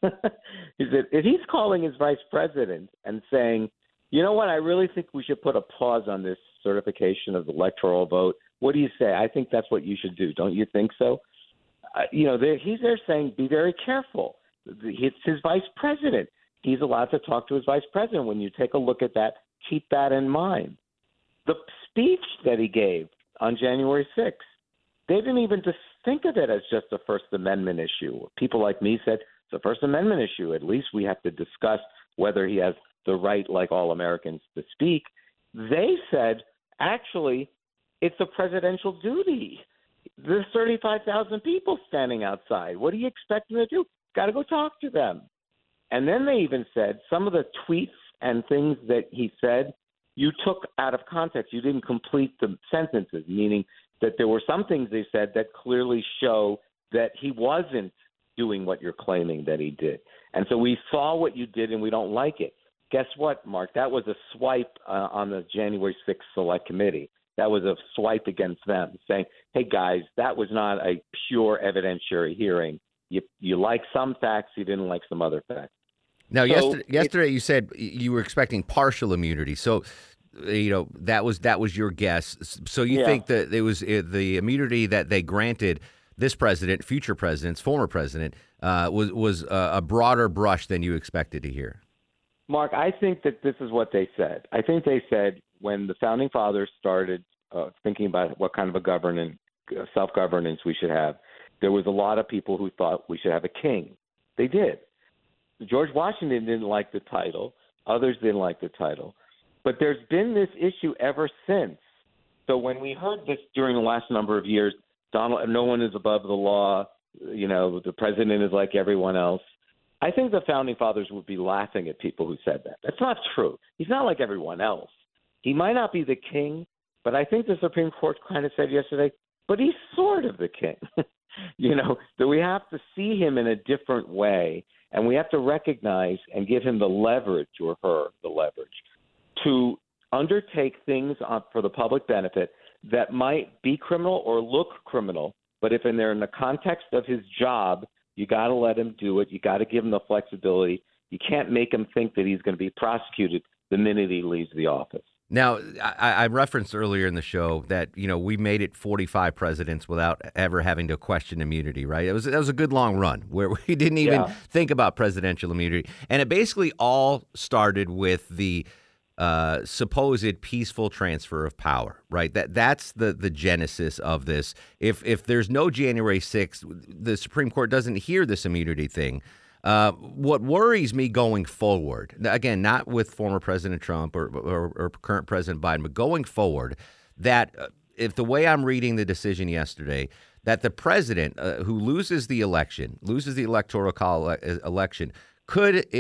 He said, if he's calling his vice president and saying, you know what, I really think we should put a pause on this certification of the electoral vote. What do you say? I think that's what you should do. Don't you think so? Uh, you know, he's there saying, be very careful. It's his vice president. He's allowed to talk to his vice president. When you take a look at that, keep that in mind. The speech that he gave on January sixth, they didn't even just think of it as just a First Amendment issue. People like me said, it's a First Amendment issue. At least we have to discuss whether he has the right, like all Americans, to speak. They said, actually, it's a presidential duty. There's thirty-five thousand people standing outside. What do you expect them to do? Got to go talk to them. And then they even said some of the tweets and things that he said, you took out of context. You didn't complete the sentences, meaning that there were some things they said that clearly show that he wasn't doing what you're claiming that he did. And so we saw what you did and we don't like it. Guess what, Mark? That was a swipe uh, on the January sixth Select Committee. That was a swipe against them, saying, hey, guys, that was not a pure evidentiary hearing. You you like some facts, you didn't like some other facts. Now, so yesterday, yesterday you said you were expecting partial immunity. So, you know, that was that was your guess. So you yeah. think that it was uh, the immunity that they granted this president, future presidents, former president, uh, was, was uh, a broader brush than you expected to hear? Mark, I think that this is what they said. I think they said when the Founding Fathers started uh, thinking about what kind of a governance, uh, self-governance we should have, there was a lot of people who thought we should have a king. They did. George Washington didn't like the title. Others didn't like the title. But there's been this issue ever since. So when we heard this during the last number of years, Donald, no one is above the law. You know, the president is like everyone else. I think the Founding Fathers would be laughing at people who said that. That's not true. He's not like everyone else. He might not be the king, but I think the Supreme Court kind of said yesterday, but he's sort of the king. You know, that we have to see him in a different way, and we have to recognize and give him the leverage, or her the leverage, to undertake things on, for the public benefit that might be criminal or look criminal, but if in they're in the context of his job, you got to let him do it. You got to give him the flexibility. You can't make him think that he's going to be prosecuted the minute he leaves the office. Now, I, I referenced earlier in the show that, you know, we made it forty-five presidents without ever having to question immunity, right? It was that was a good long run where we didn't even yeah. think about presidential immunity. And it basically all started with the uh, supposed peaceful transfer of power, right? That that's the the genesis of this. If if there's no January sixth, the Supreme Court doesn't hear this immunity thing. Uh, what worries me going forward, again, not with former President Trump or, or, or current President Biden, but going forward, that if the way I'm reading the decision yesterday, that the president uh, who loses the election, loses the electoral college election, could, it,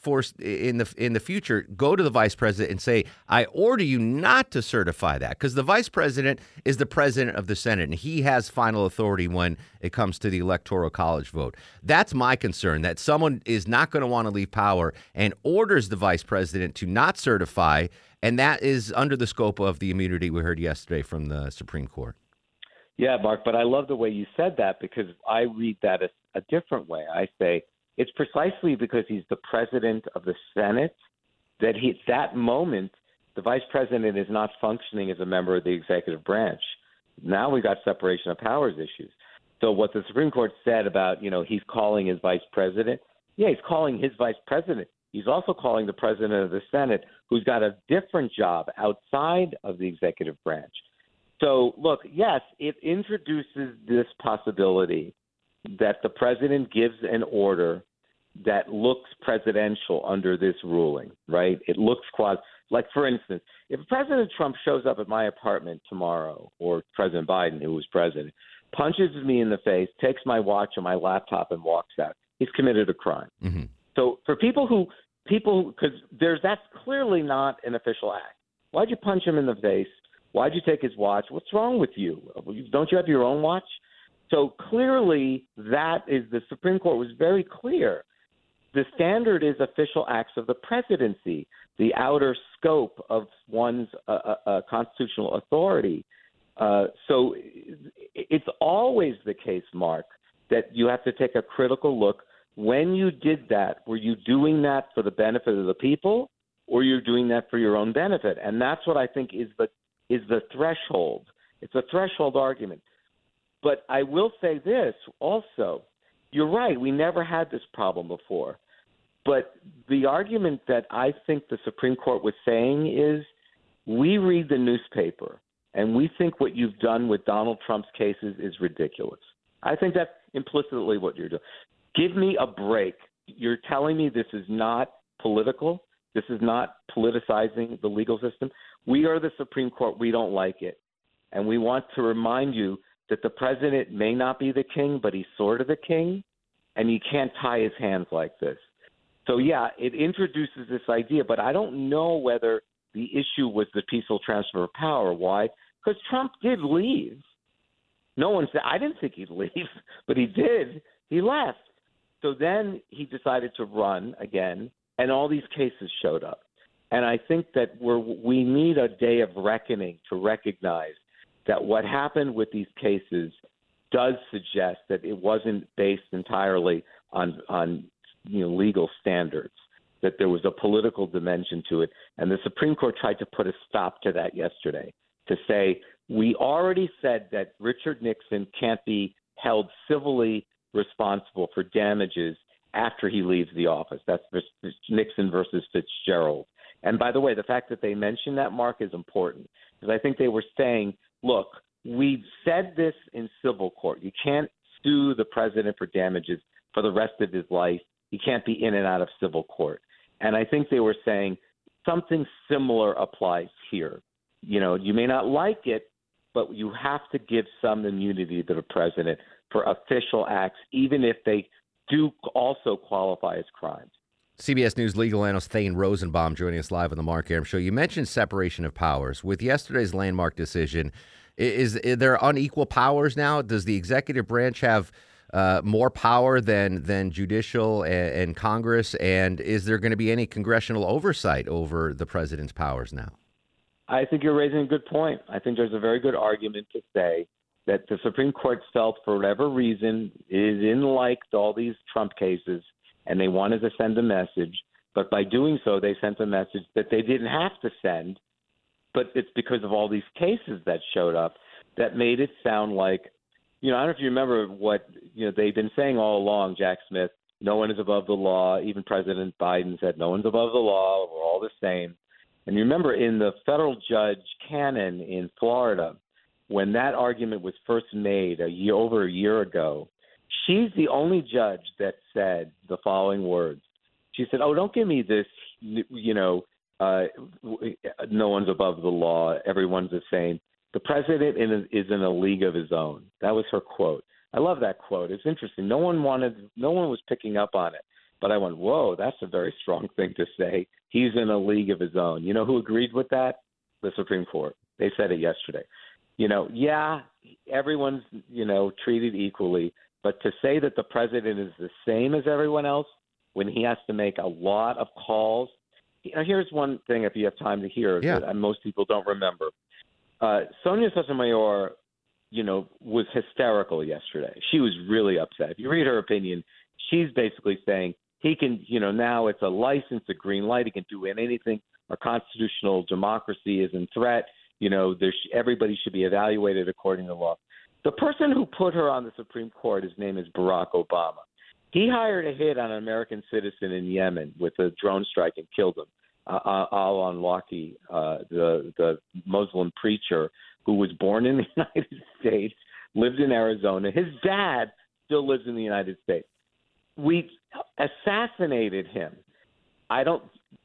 force in the in the future go to the vice president and say, I order you not to certify that, because the vice president is the president of the Senate and he has final authority when it comes to the Electoral College vote. That's my concern, that someone is not going to want to leave power and orders the vice president to not certify. And that is under the scope of the immunity we heard yesterday from the Supreme Court. Yeah, Mark, but I love the way you said that, because I read that a, a different way. I say it's precisely because he's the president of the Senate that he, at that moment, the vice president is not functioning as a member of the executive branch. Now we got separation of powers issues. So what the Supreme Court said about, you know, he's calling his vice president, yeah, he's calling his vice president. He's also calling the president of the Senate, who's got a different job outside of the executive branch. So, look, yes, it introduces this possibility that the president gives an order that looks presidential under this ruling, right? It looks quasi. Like, for instance, if President Trump shows up at my apartment tomorrow, or President Biden, who was president, punches me in the face, takes my watch and my laptop and walks out, he's committed a crime. Mm-hmm. So for people who, people, because there's, that's clearly not an official act. Why'd you punch him in the face? Why'd you take his watch? What's wrong with you? Don't you have your own watch? So clearly that is, the Supreme Court was very clear. The standard is official acts of the presidency, the outer scope of one's uh, uh, constitutional authority. Uh, so it's always the case, Mark, that you have to take a critical look. When you did that, were you doing that for the benefit of the people, or you're doing that for your own benefit? And that's what I think is the is the threshold. It's a threshold argument. But I will say this also. You're right. We never had this problem before. But the argument that I think the Supreme Court was saying is, we read the newspaper and we think what you've done with Donald Trump's cases is ridiculous. I think that's implicitly what you're doing. Give me a break. You're telling me this is not political. This is not politicizing the legal system. We are the Supreme Court. We don't like it. And we want to remind you that the president may not be the king, but he's sort of the king, and you can't tie his hands like this. So, yeah, it introduces this idea, but I don't know whether the issue was the peaceful transfer of power. Why? Because Trump did leave. No one said, I didn't think he'd leave, but he did. He left. So then he decided to run again, and all these cases showed up. And I think that we're, we need a day of reckoning to recognize that what happened with these cases does suggest that it wasn't based entirely on, on you know, legal standards, that there was a political dimension to it. And the Supreme Court tried to put a stop to that yesterday, to say, we already said that Richard Nixon can't be held civilly responsible for damages after he leaves the office. That's Nixon versus Fitzgerald. And by the way, the fact that they mentioned that, Mark, is important, because I think they were saying, look, we've said this in civil court. You can't sue the president for damages for the rest of his life. He can't be in and out of civil court. And I think they were saying something similar applies here. You know, you may not like it, but you have to give some immunity to the president for official acts, even if they do also qualify as crimes. C B S News legal analyst Thane Rosenbaum joining us live on the Mark Arum Show. You mentioned separation of powers. With yesterday's landmark decision, is, is there unequal powers now? Does the executive branch have uh, more power than than judicial and, and Congress? And is there going to be any congressional oversight over the president's powers now? I think you're raising a good point. I think there's a very good argument to say that the Supreme Court felt, for whatever reason, is in like all these Trump cases, and they wanted to send a message. But by doing so, they sent a message that they didn't have to send, but it's because of all these cases that showed up that made it sound like, you know, I don't know if you remember what, you know, they've been saying all along, Jack Smith, no one is above the law. Even President Biden said no one's above the law. We're all the same. And you remember in the federal judge Cannon in Florida, when that argument was first made a year, over a year ago, she's the only judge that said the following words. She said, oh, don't give me this, you know, uh, no one's above the law, everyone's the same. The president is in a league of his own. That was her quote. I love that quote. It's interesting. No one wanted, no one was picking up on it. But I went, whoa, that's a very strong thing to say. He's in a league of his own. You know who agreed with that? The Supreme Court. They said it yesterday. You know, yeah, everyone's, you know, treated equally. But to say that the president is the same as everyone else when he has to make a lot of calls. You know, here's one thing, if you have time to hear, yeah. that most people don't remember. Uh, Sonia Sotomayor, you know, was hysterical yesterday. She was really upset. If you read her opinion, she's basically saying he can, you know, now it's a license, a green light. He can do anything. Our constitutional democracy is in threat. You know, there's, everybody should be evaluated according to law. The person who put her on the Supreme Court, his name is Barack Obama. He hired a hit on an American citizen in Yemen with a drone strike and killed him. Uh, al-Awlaki, uh, the the Muslim preacher who was born in the United States, lived in Arizona. His dad still lives in the United States. We assassinated him. I don't.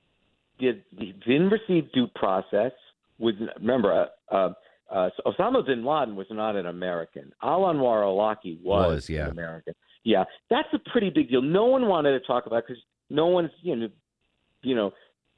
Did he didn't receive due process? Was remember. Uh, Uh, so Osama bin Laden was not an American. Al-Anwar al-Awlaki was, was yeah. an American. Yeah, that's a pretty big deal. No one wanted to talk about because no one's, you know, you know,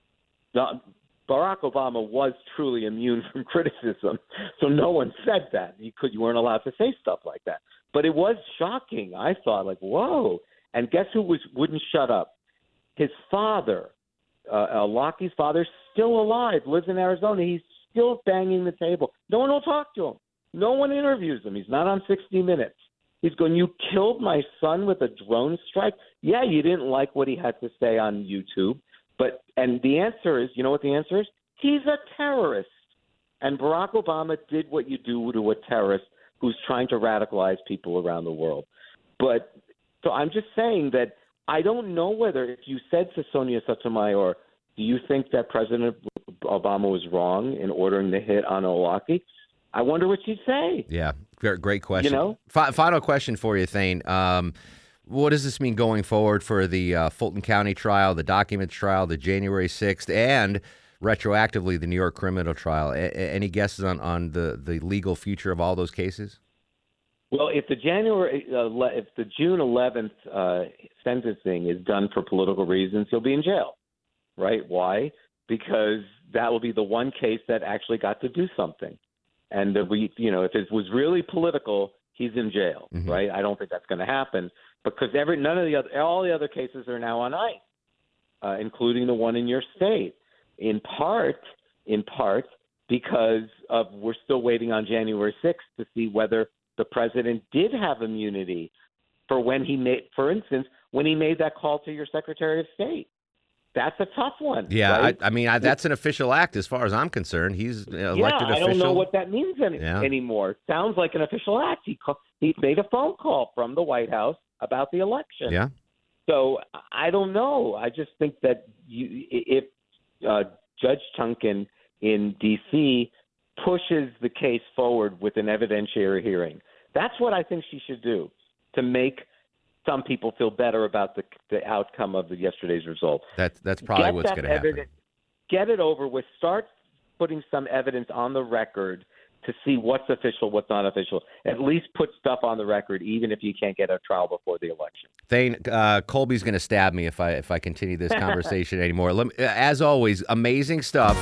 the, Barack Obama was truly immune from criticism, so no one said that. You could, you weren't allowed to say stuff like that. But it was shocking. I thought, like, whoa. And guess who was wouldn't shut up? His father, uh, al-Awlaki's father, still alive, lives in Arizona. He's still banging the table. No one will talk to him. No one interviews him. He's not on sixty minutes. He's going, you killed my son with a drone strike? Yeah, you didn't like what he had to say on YouTube. But and the answer is, you know what the answer is? He's a terrorist. And Barack Obama did what you do to a terrorist who's trying to radicalize people around the world. But so I'm just saying that I don't know whether if you said to Sonia Sotomayor, do you think that President Obama was wrong in ordering the hit on al-Awlaki? I wonder what she'd say. Yeah, great question. You know? F- final question for you, Thane. Um, what does this mean going forward for the uh, Fulton County trial, the documents trial, the January sixth, and retroactively the New York criminal trial? A- any guesses on, on the, the legal future of all those cases? Well, if the January, uh, le- if the June eleventh uh, sentencing is done for political reasons, he'll be in jail. Right? Why? Because that will be the one case that actually got to do something. And uh, we, you know, if it was really political, he's in jail, mm-hmm. right? I don't think that's going to happen because every none of the other, all the other cases are now on ice, uh, including the one in your state. In part, in part because of we're still waiting on January sixth to see whether the president did have immunity for when he made, for instance, when he made that call to your Secretary of State. That's a tough one. Yeah, right? I, I mean, I, that's an official act as far as I'm concerned. He's an elected yeah, official. I don't know what that means any, yeah. anymore. Sounds like an official act. He call, he made a phone call from the White House about the election. Yeah. So I don't know. I just think that you, if uh, Judge Chunkin in D C pushes the case forward with an evidentiary hearing, that's what I think she should do to make some people feel better about the the outcome of the yesterday's result. That's that's probably get what's that going to happen. Get it over with. Start putting some evidence on the record to see what's official, what's not official. At least put stuff on the record, even if you can't get a trial before the election. Thane, uh, Colby's going to stab me if I if I continue this conversation anymore. Let me, as always, amazing stuff.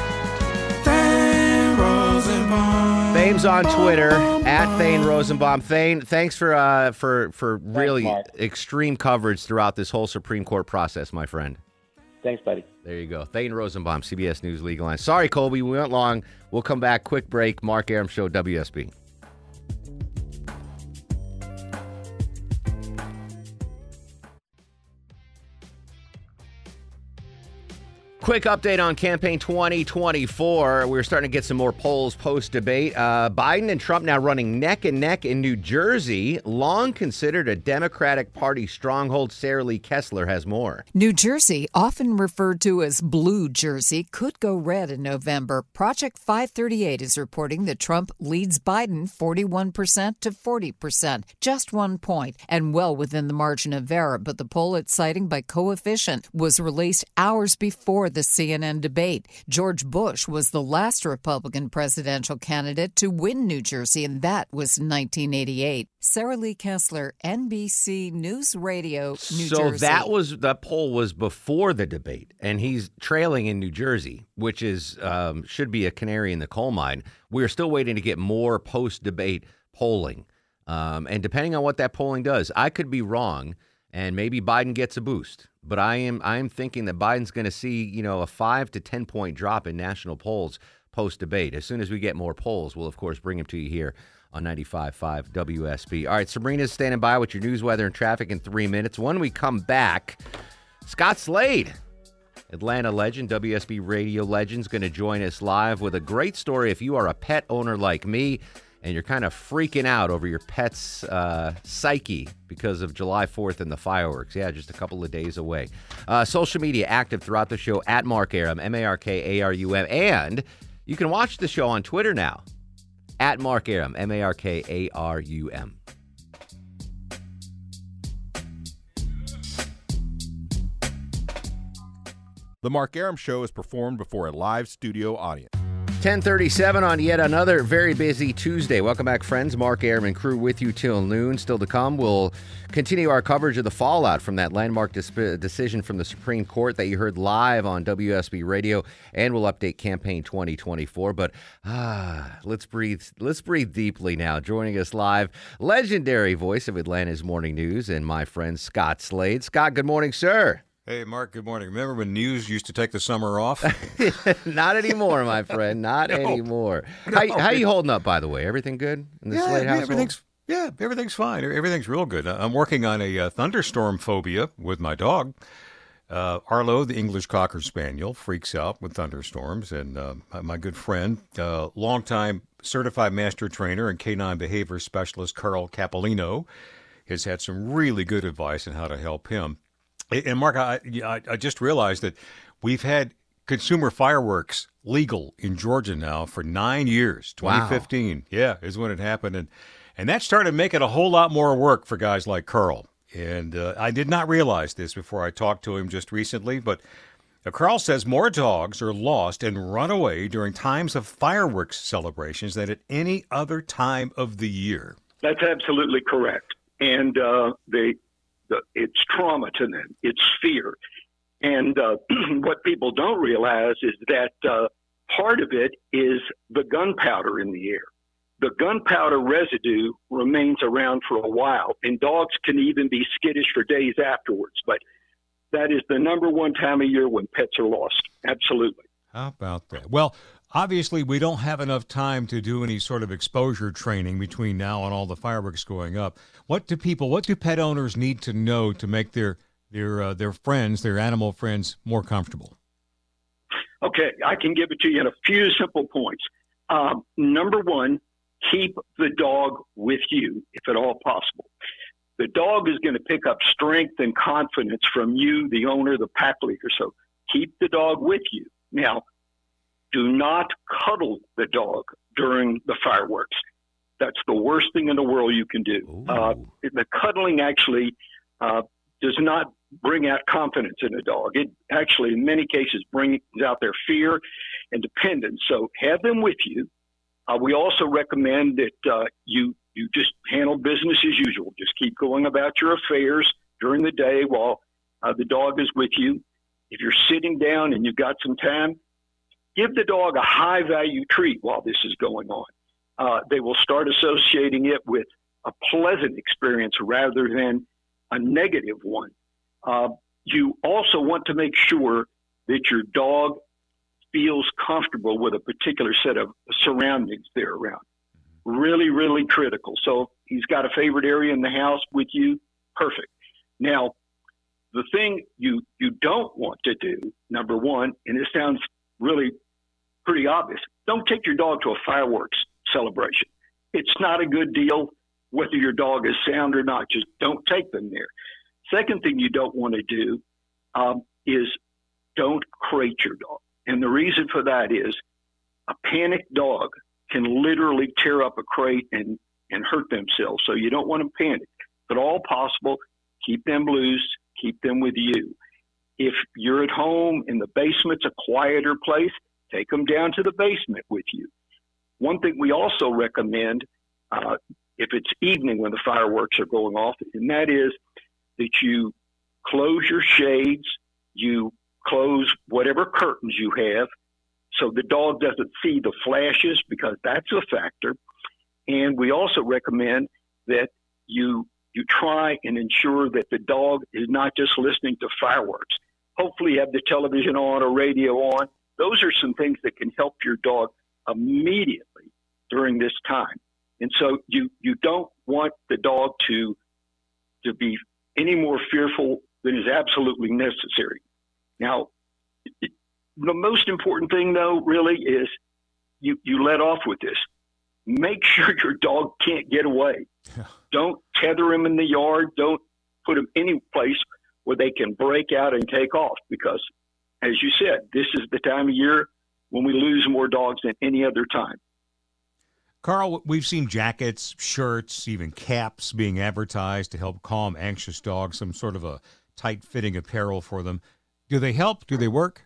Thane Rosenbaum. Thane's on Twitter at Thane Rosenbaum. Thane, thanks for uh, for for really Thanks, extreme coverage throughout this whole Supreme Court process, my friend. Thanks, buddy. There you go. Thane Rosenbaum, C B S News Legal Line. Sorry, Colby, we went long. We'll come back. Quick break. Mark Arum Show, W S B. Quick update on campaign twenty twenty-four. We're starting to get some more polls post-debate. Uh, Biden and Trump now running neck and neck in New Jersey. Long considered a Democratic Party stronghold, Sarah Lee Kessler has more. New Jersey, often referred to as Blue Jersey, could go red in November. Project five thirty-eight is reporting that Trump leads Biden forty-one percent to forty percent, just one point, and well within the margin of error. But the poll it's citing by Coefficient was released hours before the the C N N debate. George Bush was the last Republican presidential candidate to win New Jersey, and that was nineteen eighty-eight. Sarah Lee Kessler, N B C News Radio, New so Jersey. So that was, the poll was before the debate, and he's trailing in New Jersey, which is um, should be a canary in the coal mine. We're still waiting to get more post-debate polling. Um, and depending on what that polling does, I could be wrong, and maybe Biden gets a boost. But I am I am thinking that Biden's going to see, you know, a five to ten point drop in national polls post-debate. As soon as we get more polls, we'll, of course, bring them to you here on ninety-five point five W S B. All right, Sabrina's standing by with your news, weather, and traffic in three minutes. When we come back, Scott Slade, Atlanta legend, W S B radio legend, is going to join us live with a great story if you are a pet owner like me and you're kind of freaking out over your pet's uh, psyche because of July fourth and the fireworks. Yeah, just a couple of days away. Uh, social media active throughout the show at Mark Arum, M A R K A R U M. And you can watch the show on Twitter now at Mark Arum, M A R K A R U M. The Mark Arum Show is performed before a live studio audience. ten thirty-seven on yet another very busy Tuesday. Welcome back, friends. Mark Arum and crew with you till noon. Still to come, we'll continue our coverage of the fallout from that landmark dis- decision from the Supreme Court that you heard live on W S B Radio, and we'll update campaign twenty twenty-four. But ah, let's breathe. Let's breathe deeply now. Joining us live, legendary voice of Atlanta's Morning News, and my friend Scott Slade. Scott, good morning, sir. Hey, Mark, good morning. Remember when news used to take the summer off? Not anymore, my friend. Not no, anymore. No. How, how are you holding up, by the way? Everything good in the yeah, Slade household? Everything's, yeah, everything's fine. Everything's real good. I'm working on a uh, thunderstorm phobia with my dog. Uh, Arlo, the English Cocker Spaniel, freaks out with thunderstorms. And uh, my good friend, uh, longtime certified master trainer and canine behavior specialist, Carl Capolino, has had some really good advice on how to help him. And, Mark, I, I, I just realized that we've had consumer fireworks legal in Georgia now for nine years. twenty fifteen, wow. Yeah, is when it happened. And and that started making a whole lot more work for guys like Carl. And uh, I did not realize this before I talked to him just recently, but uh, Carl says more dogs are lost and run away during times of fireworks celebrations than at any other time of the year. That's absolutely correct. And uh, they... it's trauma to them. It's fear. And uh, what people don't realize is that uh, part of it is the gunpowder in the air. The gunpowder residue remains around for a while, and dogs can even be skittish for days afterwards. But that is the number one time of year when pets are lost. Absolutely. How about that? Well, obviously, we don't have enough time to do any sort of exposure training between now and all the fireworks going up. What do people, what do pet owners need to know to make their their uh, their friends, their animal friends, more comfortable? Okay, I can give it to you in a few simple points. Um, number one, keep the dog with you, if at all possible. The dog is going to pick up strength and confidence from you, the owner, the pack leader. So keep the dog with you. Now, do not cuddle the dog during the fireworks. That's the worst thing in the world you can do. Uh, the cuddling actually uh, does not bring out confidence in a dog. It actually, in many cases, brings out their fear and dependence. So have them with you. Uh, we also recommend that uh, you you just handle business as usual. Just keep going about your affairs during the day while uh, the dog is with you. If you're sitting down and you've got some time, give the dog a high-value treat while this is going on. Uh, they will start associating it with a pleasant experience rather than a negative one. Uh, you also want to make sure that your dog feels comfortable with a particular set of surroundings they're around. Really, really critical. So he's got a favorite area in the house with you. Perfect. Now, the thing you, you don't want to do, number one, and it sounds really pretty obvious, don't take your dog to a fireworks celebration. It's not a good deal whether your dog is sound or not. Just don't take them there. Second thing you don't want to do um, is don't crate your dog. And the reason for that is a panicked dog can literally tear up a crate and, and hurt themselves. So you don't want them panicked. If at all possible, keep them loose, keep them with you. If you're at home and the basement's a quieter place, take them down to the basement with you. One thing we also recommend, uh, if it's evening when the fireworks are going off, and that is that you close your shades, you close whatever curtains you have, so the dog doesn't see the flashes, because that's a factor. And we also recommend that you you try and ensure that the dog is not just listening to fireworks. Hopefully you have the television on or radio on. Those are some things that can help your dog immediately during this time. And so you, you don't want the dog to, to be any more fearful than is absolutely necessary. Now, it, the most important thing, though, really is you, you let off with this. Make sure your dog can't get away. Don't tether him in the yard. Don't put him any place where they can break out and take off, because, as you said, this is the time of year when we lose more dogs than any other time. Carl, we've seen jackets, shirts, even caps being advertised to help calm anxious dogs, some sort of a tight-fitting apparel for them. Do they help? Do they work?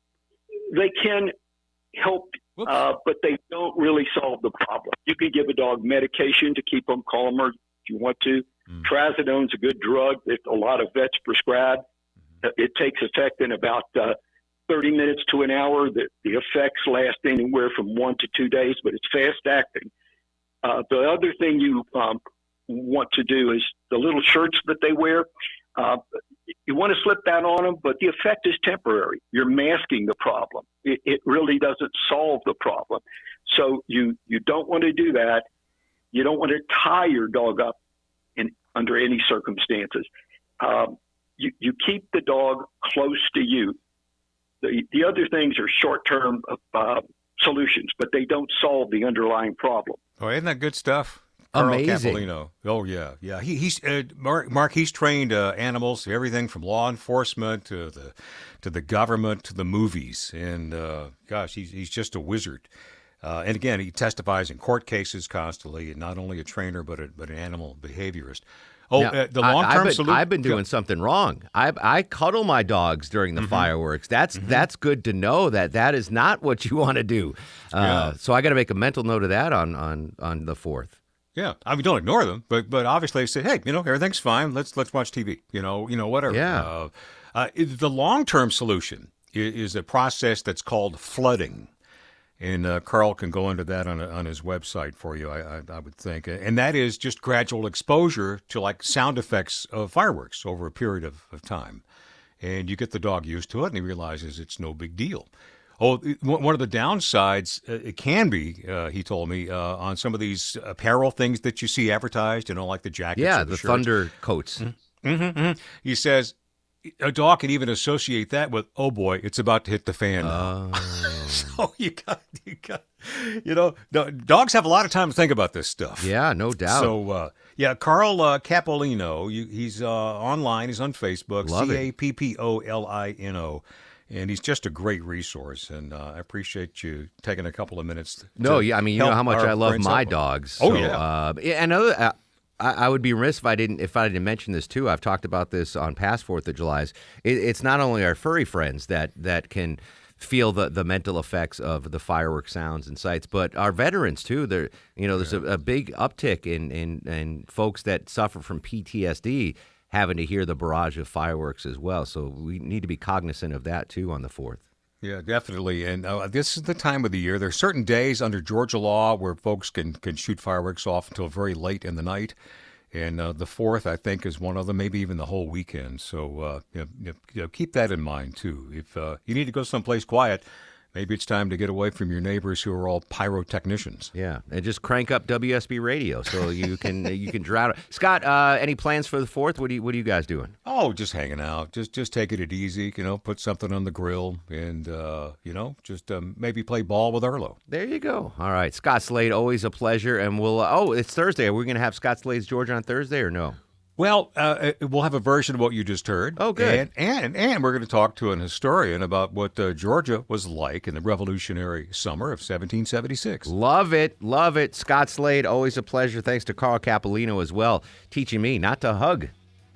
They can help, uh, but they don't really solve the problem. You can give a dog medication to keep them calmer if you want to. Mm. Trazodone's a good drug that a lot of vets prescribe. Mm-hmm. It takes effect in about uh, thirty minutes to an hour. The, the effects last anywhere from one to two days, but it's fast acting. Uh, the other thing you um, want to do is the little shirts that they wear. Uh, you want to slip that on them, but the effect is temporary. You're masking the problem. It, it really doesn't solve the problem. So you, you don't want to do that. You don't want to tie your dog up in under any circumstances. Um, you, you keep the dog close to you. The, the other things are short-term uh, solutions, but they don't solve the underlying problem. Oh, isn't that good stuff? Carl Amazing. Capolino. Oh, yeah, yeah. He, he's uh, Mark, Mark. He's trained uh, animals, everything from law enforcement to the to the government to the movies. And uh, gosh, he's he's just a wizard. Uh, and again, he testifies in court cases constantly, and not only a trainer but a, but an animal behaviorist. Oh, Now, uh, the I- long-term I've been, solution. I've been doing something wrong. I I cuddle my dogs during the Mhm. fireworks. That's Mhm. that's good to know that that is not what you want to do. Uh, Yeah. So I got to make a mental note of that on on on the fourth. Yeah, I mean, don't ignore them, but but obviously they say, hey, you know, everything's fine. Let's let's watch T V. You know, you know, whatever. Yeah. Uh, uh, the long term solution is, is a process that's called flooding, and uh, Carl can go into that on a, on his website for you. I, I I would think, and that is just gradual exposure to like sound effects of fireworks over a period of, of time, and you get the dog used to it, and he realizes it's no big deal. Oh, one of the downsides, uh, it can be, uh, he told me, uh, on some of these apparel things that you see advertised, you know, like the jackets. Yeah, or the, the shirts. thunder coats. Mm-hmm, mm-hmm. He says a dog can even associate that with, oh boy, it's about to hit the fan now. Oh. So you got, you got, you know, do- dogs have a lot of time to think about this stuff. Yeah, no doubt. So, uh, yeah, Carl uh, Capolino, you, he's uh, online, he's on Facebook, Love it. C A P P O L I N O. And he's just a great resource, and uh, I appreciate you taking a couple of minutes. To No, yeah, I mean, you know help how much our I love friends my out. dogs. Oh, So, yeah. Uh, and other, uh, I, I would be remiss if I didn't if I didn't mention this too. I've talked about this on past Fourth of Julys. It, it's not only our furry friends that that can feel the, the mental effects of the fireworks sounds and sights, but our veterans too. There, you know, there's a, a big uptick in, in in folks that suffer from P T S D having to hear the barrage of fireworks as well. So we need to be cognizant of that too on the fourth. Yeah, definitely. And uh, this is the time of the year. There are certain days under Georgia law where folks can, can shoot fireworks off until very late in the night. And uh, the fourth, I think, is one of them, maybe even the whole weekend. So uh, you know, you know, keep that in mind, too. If uh, you need to go someplace quiet, maybe it's time to get away from your neighbors who are all pyrotechnicians. Yeah, and just crank up W S B radio so you can you can drown it. Scott, uh, any plans for the fourth? What do you what are you guys doing? Oh, just hanging out, just just taking it easy. You know, put something on the grill, and uh, you know, just um, maybe play ball with Arlo. There you go. All right, Scott Slade, always a pleasure. And we'll uh, oh, it's Thursday. Are we going to have Scott Slade's Georgia on Thursday or no? Well, uh, we'll have a version of what you just heard. Oh, good. And and, and we're going to talk to an historian about what uh, Georgia was like in the Revolutionary summer of seventeen seventy-six. Love it, love it. Scott Slade, always a pleasure. Thanks to Carl Capolino as well, teaching me not to hug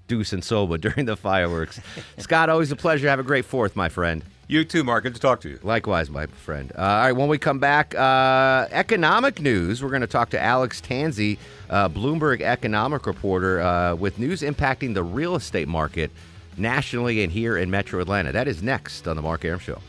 Deuce and Soba during the fireworks. Scott, always a pleasure. Have a great fourth, my friend. You too, Mark. Good to talk to you. Likewise, my friend. Uh, all right, when we come back, uh, economic news. We're going to talk to Alex Tanzi, uh, Bloomberg economic reporter, uh, with news impacting the real estate market nationally and here in Metro Atlanta. That is next on The Mark Arum Show.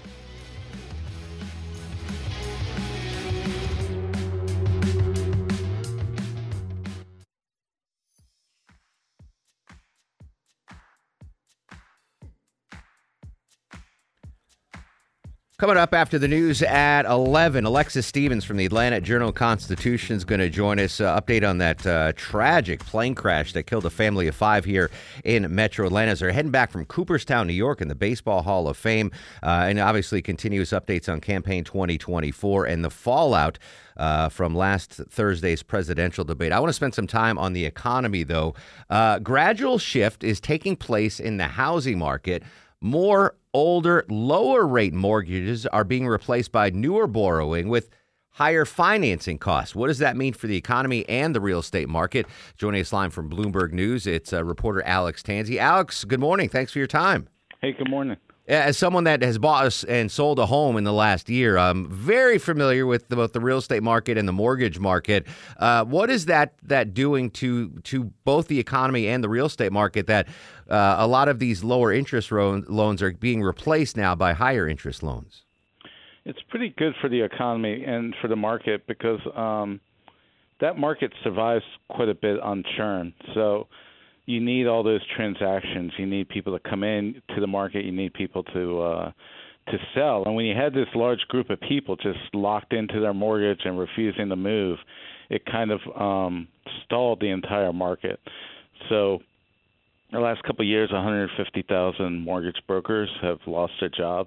Coming up after the news at eleven, Alexis Stevens from the Atlanta Journal-Constitution is going to join us. Uh, update on that uh, tragic plane crash that killed a family of five here in Metro Atlanta. As they're heading back from Cooperstown, New York, in the Baseball Hall of Fame, uh, and obviously continuous updates on campaign twenty twenty-four and the fallout uh, from last Thursday's presidential debate. I want to spend some time on the economy, though. Uh, gradual shift is taking place in the housing market. More older, lower rate mortgages are being replaced by newer borrowing with higher financing costs. What does that mean for the economy and the real estate market? Joining us live from Bloomberg News, it's uh, reporter Alex Tanzi. Alex, good morning. Thanks for your time. Hey, good morning. As someone that has bought and sold a home in the last year, I'm very familiar with the, both the real estate market and the mortgage market. Uh, what is that that doing to to both the economy and the real estate market that uh, a lot of these lower interest ro- loans are being replaced now by higher interest loans? It's pretty good for the economy and for the market because um, that market survives quite a bit on churn. So you need all those transactions. You need people to come in to the market. You need people to uh, to sell. And when you had this large group of people just locked into their mortgage and refusing to move, it kind of um, stalled the entire market. So the last couple of years, one hundred fifty thousand mortgage brokers have lost their jobs.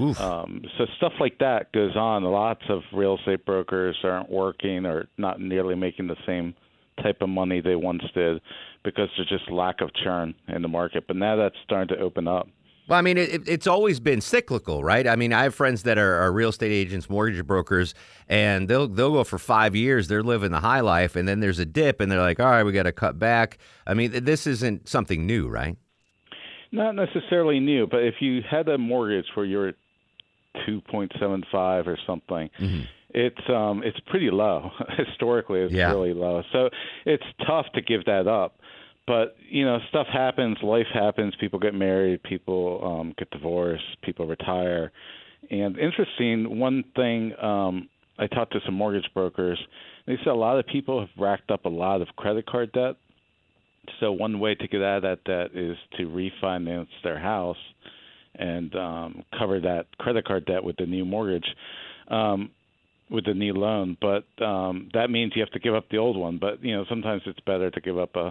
Um, so stuff like that goes on. Lots of real estate brokers aren't working or not nearly making the same type of money they once did because there's just lack of churn in the market. But now that's starting to open up. Well, I mean, it, it's always been cyclical, right? I mean, I have friends that are, are real estate agents, mortgage brokers, and they'll they'll go for five years. They're living the high life, and then there's a dip, and they're like, all right, we got to cut back. I mean, this isn't something new, right? Not necessarily new, but if you had a mortgage where you're at two point seven five or something, mm-hmm. It's um it's pretty low. Historically, it's yeah. really low. So it's tough to give that up. But, you know, stuff happens, life happens, people get married, people um, get divorced, people retire. And interesting, one thing, um, I talked to some mortgage brokers, they said a lot of people have racked up a lot of credit card debt. So one way to get out of that debt is to refinance their house and um, cover that credit card debt with the new mortgage. Um with the new loan, but um, that means you have to give up the old one. But, you know, sometimes it's better to give up a,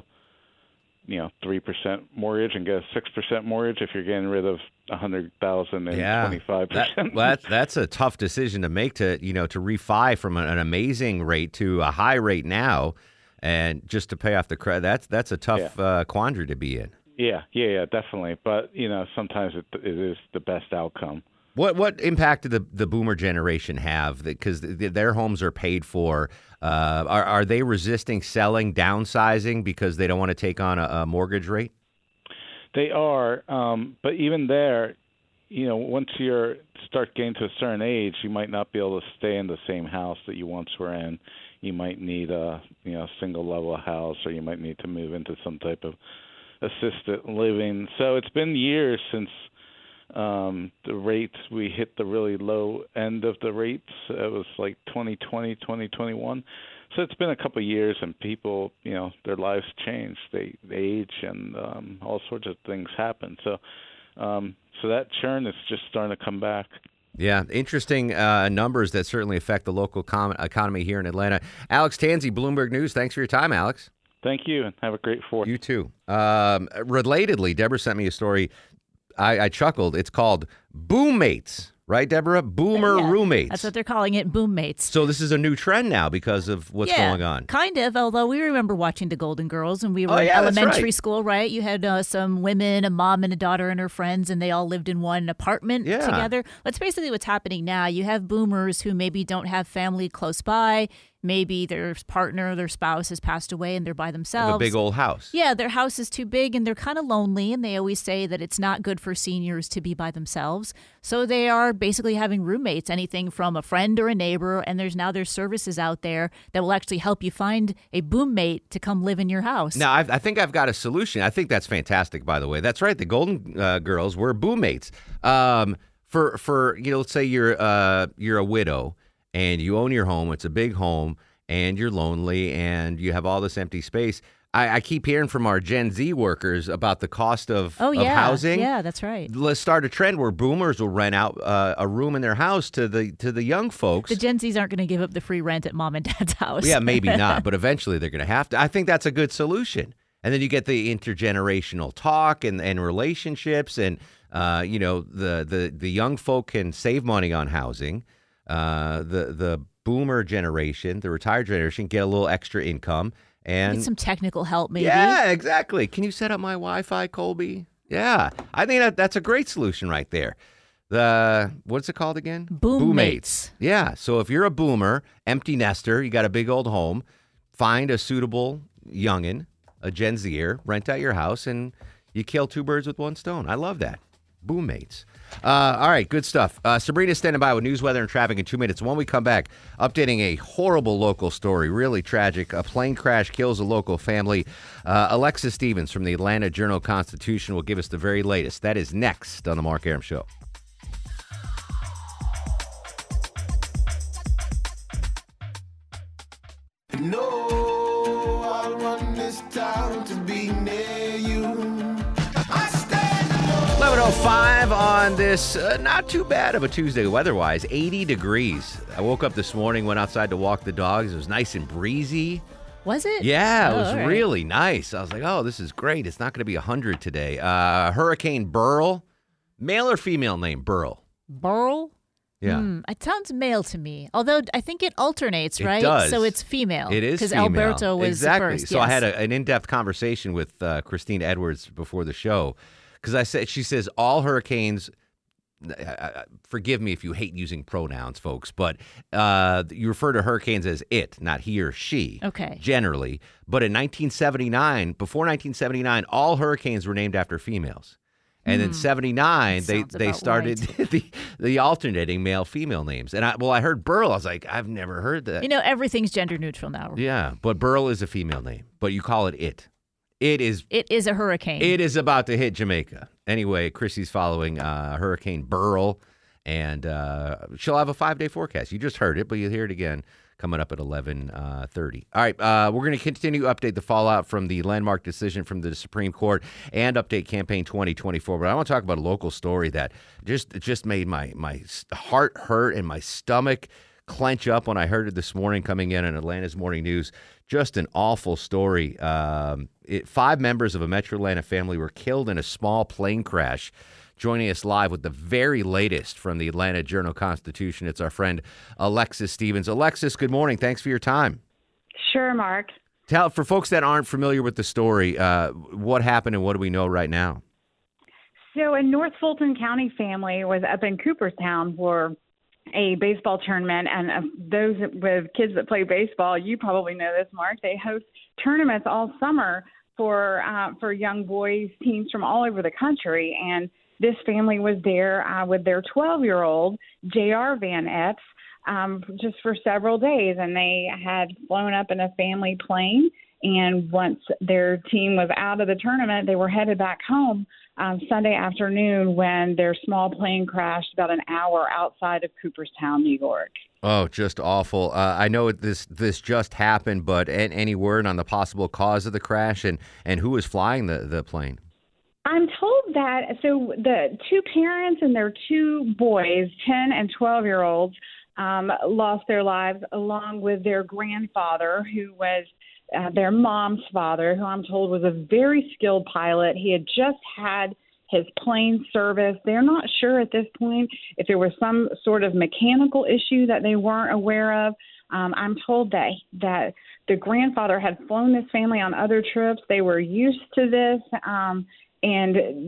you know, three percent mortgage and get a six percent mortgage if you're getting rid of one hundred thousand and yeah, twenty-five percent. That, well, that's, that's a tough decision to make to, you know, to refi from an, an amazing rate to a high rate now and just to pay off the credit. That's, that's a tough yeah. uh, quandary to be in. Yeah, yeah, yeah, definitely. But, you know, sometimes it, it is the best outcome. What what impact did the, the boomer generation have? Because the, their homes are paid for. Uh, are are they resisting selling, downsizing because they don't want to take on a, a mortgage rate? They are, um, but even there, you know, once you start getting to a certain age, you might not be able to stay in the same house that you once were in. You might need a you know single level house, or you might need to move into some type of assisted living. So it's been years since. Um, the rates, we hit the really low end of the rates. It was like twenty twenty, twenty twenty-one. So it's been a couple of years, and people, you know, their lives change. They, they age, and um, all sorts of things happen. So, um, so that churn is just starting to come back. Yeah, interesting uh, numbers that certainly affect the local com- economy here in Atlanta. Alex Tanzi, Bloomberg News. Thanks for your time, Alex. Thank you, and have a great fourth. You too. Um, relatedly, Deborah sent me a story. I, I chuckled. It's called Boommates, right, Deborah? Boomer yeah, roommates. That's what they're calling it, Boommates. So this is a new trend now because of what's yeah, going on. Kind of, although we remember watching The Golden Girls when we were oh, in yeah, elementary right. school, right? You had uh, some women, a mom and a daughter and her friends, and they all lived in one apartment yeah. together. That's basically what's happening now. You have boomers who maybe don't have family close by, maybe their partner or their spouse has passed away and they're by themselves. Have a big old house. Yeah, their house is too big and they're kind of lonely, and they always say that it's not good for seniors to be by themselves. So they are basically having roommates, anything from a friend or a neighbor, and there's now there's services out there that will actually help you find a boom mate to come live in your house. Now, I've, I think I've got a solution. I think that's fantastic, by the way. That's right. The Golden uh, Girls were boom mates. Um, for, for, you know, let's say you're, uh, you're a widow and you own your home. It's a big home and you're lonely and you have all this empty space. I, I keep hearing from our Gen Z workers about the cost of, oh, of yeah. housing. Yeah, that's right. Let's start a trend where boomers will rent out uh, a room in their house to the to the young folks. The Gen Zs aren't going to give up the free rent at mom and dad's house. Yeah, maybe not, but eventually they're going to have to. I think that's a good solution. And then you get the intergenerational talk and, and relationships, and uh, you know the, the the young folk can save money on housing. Uh, the the boomer generation, the retired generation, get a little extra income and get some technical help, maybe. Yeah, exactly. Can you set up my Wi-Fi, Colby? Yeah, I think that that's a great solution right there. The what's it called again? Boom mates. Yeah. So if you're a boomer, empty nester, you got a big old home, find a suitable youngin, a Gen Zer, rent out your house, and you kill two birds with one stone. I love that. Boom mates. Uh, all right, good stuff. Uh, Sabrina's standing by with news, weather, and traffic in two minutes. When we come back, updating a horrible local story, really tragic. A plane crash kills a local family. Uh, Alexis Stevens from the Atlanta Journal-Constitution will give us the very latest. That is next on The Mark Arum Show. No, I run this town to be near you. eleven oh five on this uh, not too bad of a Tuesday weather-wise, eighty degrees. I woke up this morning, went outside to walk the dogs. It was nice and breezy. Was it? Yeah, oh, it was right. really nice. I was like, oh, this is great. It's not going to be one hundred today. Uh, Hurricane Beryl, male or female name, Beryl? Beryl? Yeah. Hmm, it sounds male to me, although I think it alternates, right? It does. So it's female. It is because female. Alberto was exactly. first. So yes. I had a, an in-depth conversation with uh, Christine Edwards before the show because I said she says all hurricanes. Uh, forgive me if you hate using pronouns, folks, but uh, you refer to hurricanes as it, not he or she. Okay. Generally, but in nineteen seventy-nine, before nineteen seventy-nine, all hurricanes were named after females. And in seventy-nine, they, they started right. the the alternating male female names. And I well, I heard Beryl. I was like, I've never heard that. You know, everything's gender neutral now. Yeah, but Beryl is a female name, but you call it it. It is. It is a hurricane. It is about to hit Jamaica. Anyway, Chrissy's following uh, Hurricane Beryl, and uh, she'll have a five day forecast. You just heard it, but you'll hear it again coming up at eleven thirty. All right, uh, we're going to continue to update the fallout from the landmark decision from the Supreme Court and update campaign twenty twenty-four. But I want to talk about a local story that just just made my, my heart hurt and my stomach clench up when I heard it this morning coming in on Atlanta's Morning News. Just an awful story. Um, it, five members of a Metro Atlanta family were killed in a small plane crash. Joining us live with the very latest from the Atlanta Journal-Constitution, it's our friend Alexis Stevens. Alexis, good morning. Thanks for your time. Sure, Mark. Tell for folks that aren't familiar with the story, uh, what happened and what do we know right now? So, a North Fulton County family was up in Cooperstown for a baseball tournament, and uh, those with kids that play baseball, you probably know this, Mark. They host tournaments all summer for uh, for young boys, teams from all over the country, and this family was there uh, with their twelve-year-old, J R Van Epps, um, just for several days. And they had flown up in a family plane. And once their team was out of the tournament, they were headed back home um, Sunday afternoon when their small plane crashed about an hour outside of Cooperstown, New York. Oh, just awful. Uh, I know this this just happened, but any word on the possible cause of the crash and, and who was flying the, the plane? I'm told that, so the two parents and their two boys, ten and twelve-year-olds, um, lost their lives along with their grandfather, who was uh, their mom's father, who I'm told was a very skilled pilot. He had just had his plane serviced. They're not sure at this point if there was some sort of mechanical issue that they weren't aware of. Um, I'm told that, that the grandfather had flown this family on other trips. They were used to this. Um, And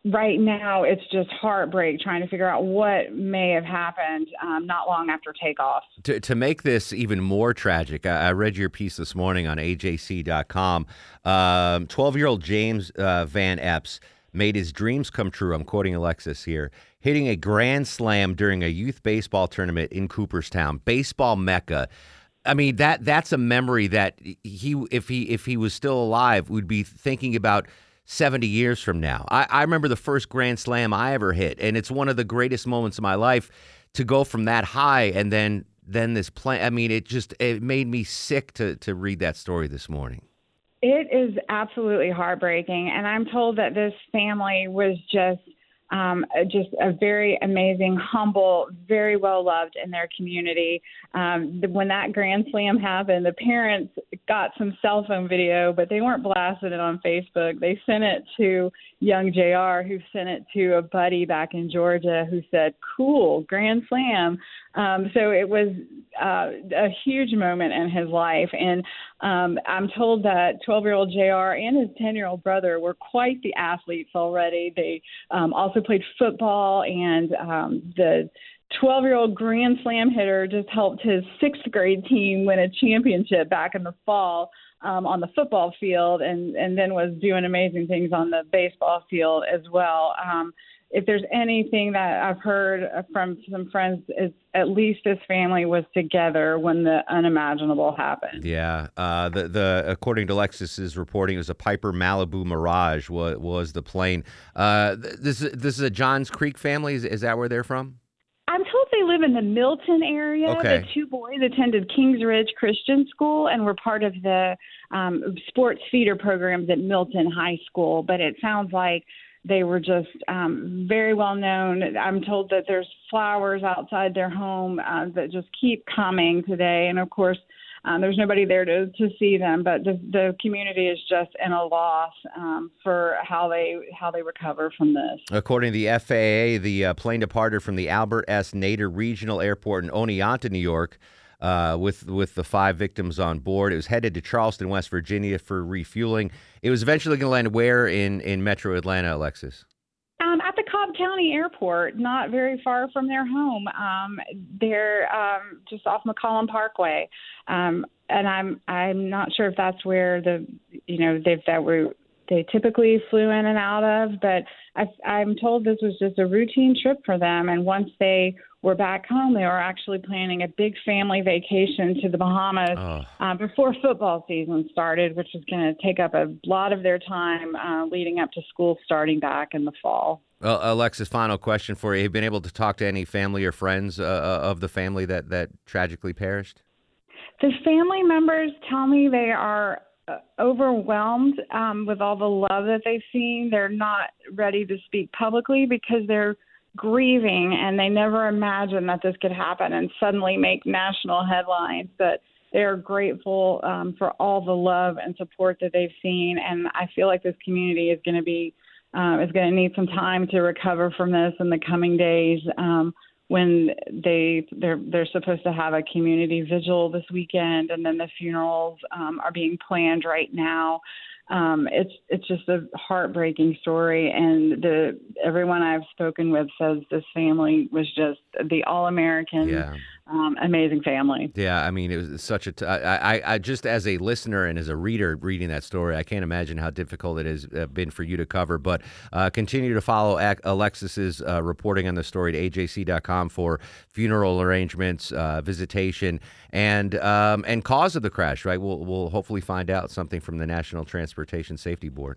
right now it's just heartbreak trying to figure out what may have happened um, not long after takeoff. To, to make this even more tragic, I, I read your piece this morning on A J C dot com. Um, twelve-year-old James uh, Van Epps made his dreams come true, I'm quoting Alexis here, hitting a grand slam during a youth baseball tournament in Cooperstown, baseball mecca. I mean, that that's a memory that he, if he if he was still alive, would be thinking about seventy years from now. I, I remember the first grand slam I ever hit, and it's one of the greatest moments of my life to go from that high and then then this play. I mean, it just it made me sick to to read that story this morning. It is absolutely heartbreaking, and I'm told that this family was just um, just a very amazing, humble, very well loved in their community. Um, when that Grand Slam happened, the parents got some cell phone video, but they weren't blasting it on Facebook. They sent it to young J R, who sent it to a buddy back in Georgia who said, cool, Grand Slam. Um, so it was uh, a huge moment in his life. And um, I'm told that twelve-year-old J R and his ten-year-old brother were quite the athletes already. They um, also played football, and um, the twelve-year-old Grand Slam hitter just helped his sixth grade team win a championship back in the fall um, on the football field, and, and then was doing amazing things on the baseball field as well. Um, if there's anything that I've heard from some friends, is at least this family was together when the unimaginable happened. Yeah. Uh, the, the according to Lexus's reporting, it was a Piper Malibu Mirage was, was the plane. Uh, this, this is a Johns Creek family. Is, is that where they're from? I'm told they live in the Milton area. Okay. The two boys attended Kings Ridge Christian School and were part of the um, sports feeder programs at Milton High School. But it sounds like they were just um, very well known. I'm told that there's flowers outside their home uh, that just keep coming today. And, of course, um, there's nobody there to, to see them. But the, the community is just in a loss um, for how they how they recover from this. According to the F A A, the uh, plane departed from the Albert S. Nader Regional Airport in Oneonta, New York, Uh, with with the five victims on board. It was headed to Charleston, West Virginia for refueling. It was eventually going to land where in, in Metro Atlanta, Alexis? Um, at the Cobb County Airport, not very far from their home. Um, they're um, just off McCollum Parkway, um, and I'm I'm not sure if that's where the you know they that were they typically flew in and out of. But I, I'm told this was just a routine trip for them, and once they were back home, they were actually planning a big family vacation to the Bahamas oh. uh, before football season started, which was going to take up a lot of their time uh, leading up to school starting back in the fall. Well, Alexis, final question for you. Have you been able to talk to any family or friends uh, of the family that, that tragically perished? The family members tell me they are uh, overwhelmed um, with all the love that they've seen. They're not ready to speak publicly because they're grieving, and they never imagined that this could happen and suddenly make national headlines. But they're grateful um, for all the love and support that they've seen, and I feel like this community is going to be um, is going to need some time to recover from this in the coming days. Um, when they they're they're supposed to have a community vigil this weekend, and then the funerals um, are being planned right now. Um, it's it's just a heartbreaking story, and the everyone I've spoken with says this family was just the all-American, yeah. um, amazing family. Yeah, I mean, it was such a. T- I, I, I just as a listener and as a reader reading that story, I can't imagine how difficult it has been for you to cover. But uh, continue to follow Alexis's uh, reporting on the story to A J C dot com for funeral arrangements, uh, visitation, and um, and cause of the crash. Right, we'll we'll hopefully find out something from the National Transportation Safety Board.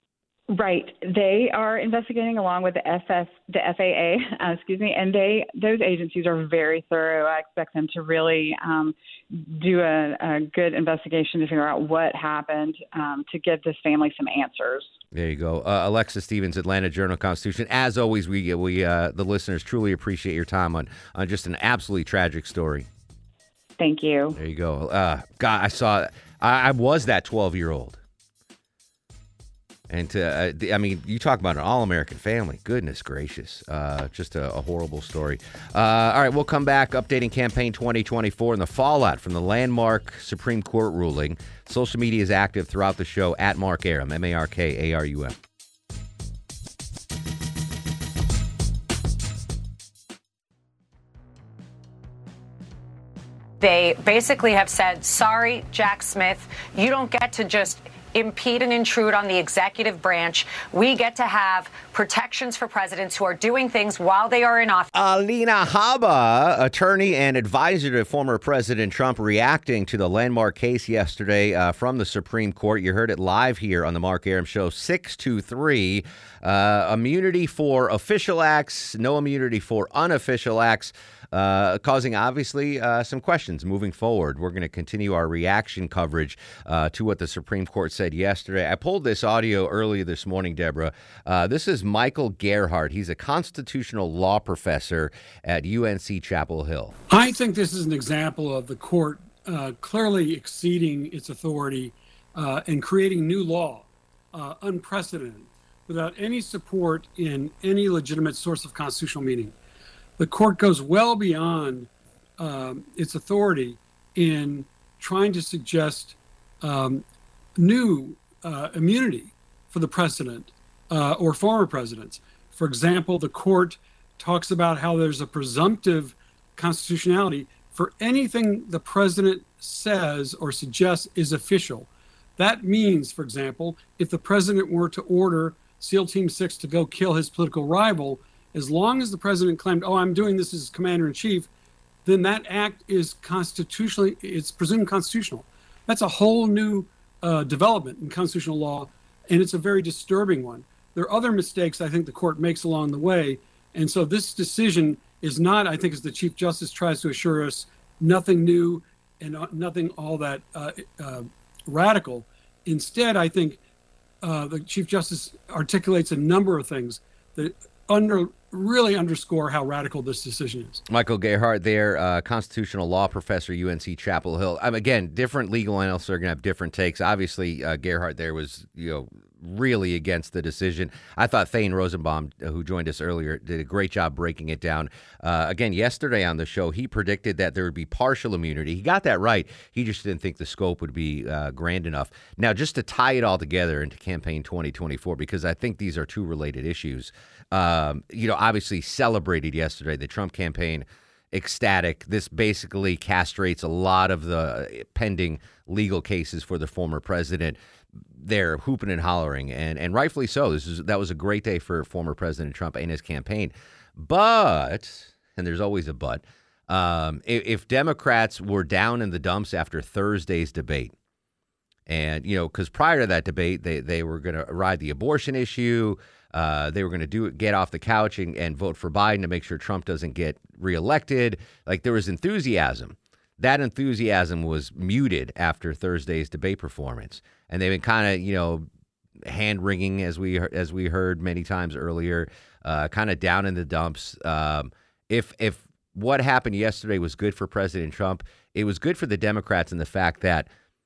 Right. They are investigating along with the F S, the F A A, uh, excuse me, and they those agencies are very thorough. I expect them to really um, do a, a good investigation to figure out what happened um, to give this family some answers. There you go. Uh, Alexis Stevens, Atlanta Journal-Constitution. As always, we we uh, the listeners truly appreciate your time on, on just an absolutely tragic story. Thank you. There you go. Uh, God, I saw, I, I was that twelve-year-old. And to, uh, the, I mean, you talk about an all-American family. Goodness gracious. Uh, just a, a horrible story. Uh, all right, we'll come back updating Campaign twenty twenty-four and the fallout from the landmark Supreme Court ruling. Social media is active throughout the show at Mark Arum, M A R K A R U M. They basically have said, sorry, Jack Smith, you don't get to just impede and intrude on the executive branch. We get to have protections for presidents who are doing things while they are in office. Alina Habba, attorney and advisor to former President Trump, reacting to the landmark case yesterday uh, from the Supreme Court. You heard it live here on the Mark Arum Show, six two three. Uh, immunity for official acts, no immunity for unofficial acts. Uh, causing, obviously, uh, some questions moving forward. We're going to continue our reaction coverage uh, to what the Supreme Court said yesterday. I pulled this audio earlier this morning, Deborah. Uh, this is Michael Gerhardt. He's a constitutional law professor at U N C Chapel Hill. I think this is an example of the court uh, clearly exceeding its authority uh, and creating new law, uh, unprecedented, without any support in any legitimate source of constitutional meaning. The court goes well beyond um, its authority in trying to suggest um, new uh, immunity for the president uh, or former presidents. For example, the court talks about how there's a presumptive constitutionality for anything the president says or suggests is official. That means, for example, if the president were to order SEAL Team six to go kill his political rival, as long as the president claimed, oh, I'm doing this as commander-in-chief, then that act is constitutionally, it's presumed constitutional. That's a whole new uh, development in constitutional law, and it's a very disturbing one. There are other mistakes I think the court makes along the way, and so this decision is not, I think, as the Chief Justice tries to assure us, nothing new and nothing all that uh, uh, radical. Instead, I think uh, the Chief Justice articulates a number of things that under really underscore how radical this decision is. Michael Gerhardt there, uh, constitutional law professor, U N C Chapel Hill. Um, again, different legal analysts are going to have different takes. Obviously, uh, Gerhardt there was, you know, really against the decision. I thought Thane Rosenbaum, who joined us earlier, did a great job breaking it down. Uh, again, yesterday on the show, he predicted that there would be partial immunity. He got that right. He just didn't think the scope would be uh, grand enough. Now, just to tie it all together into campaign twenty twenty-four, because I think these are two related issues. Um, you know, obviously celebrated yesterday, the Trump campaign, ecstatic. This basically castrates a lot of the pending legal cases for the former president. They're hooping and hollering, and, and rightfully so. This is that was a great day for former President Trump and his campaign. But, and there's always a but, um, if, if Democrats were down in the dumps after Thursday's debate, and, you know, because prior to that debate, they, they were going to ride the abortion issue. Uh, they were going to do it, get off the couch and, and vote for Biden to make sure Trump doesn't get reelected. Like, there was enthusiasm. That enthusiasm was muted after Thursday's debate performance. And they've been kind of, you know, hand-wringing, as we as we heard many times earlier, uh, kind of down in the dumps. Um, if if what happened yesterday was good for President Trump, it was good for the Democrats in the fact that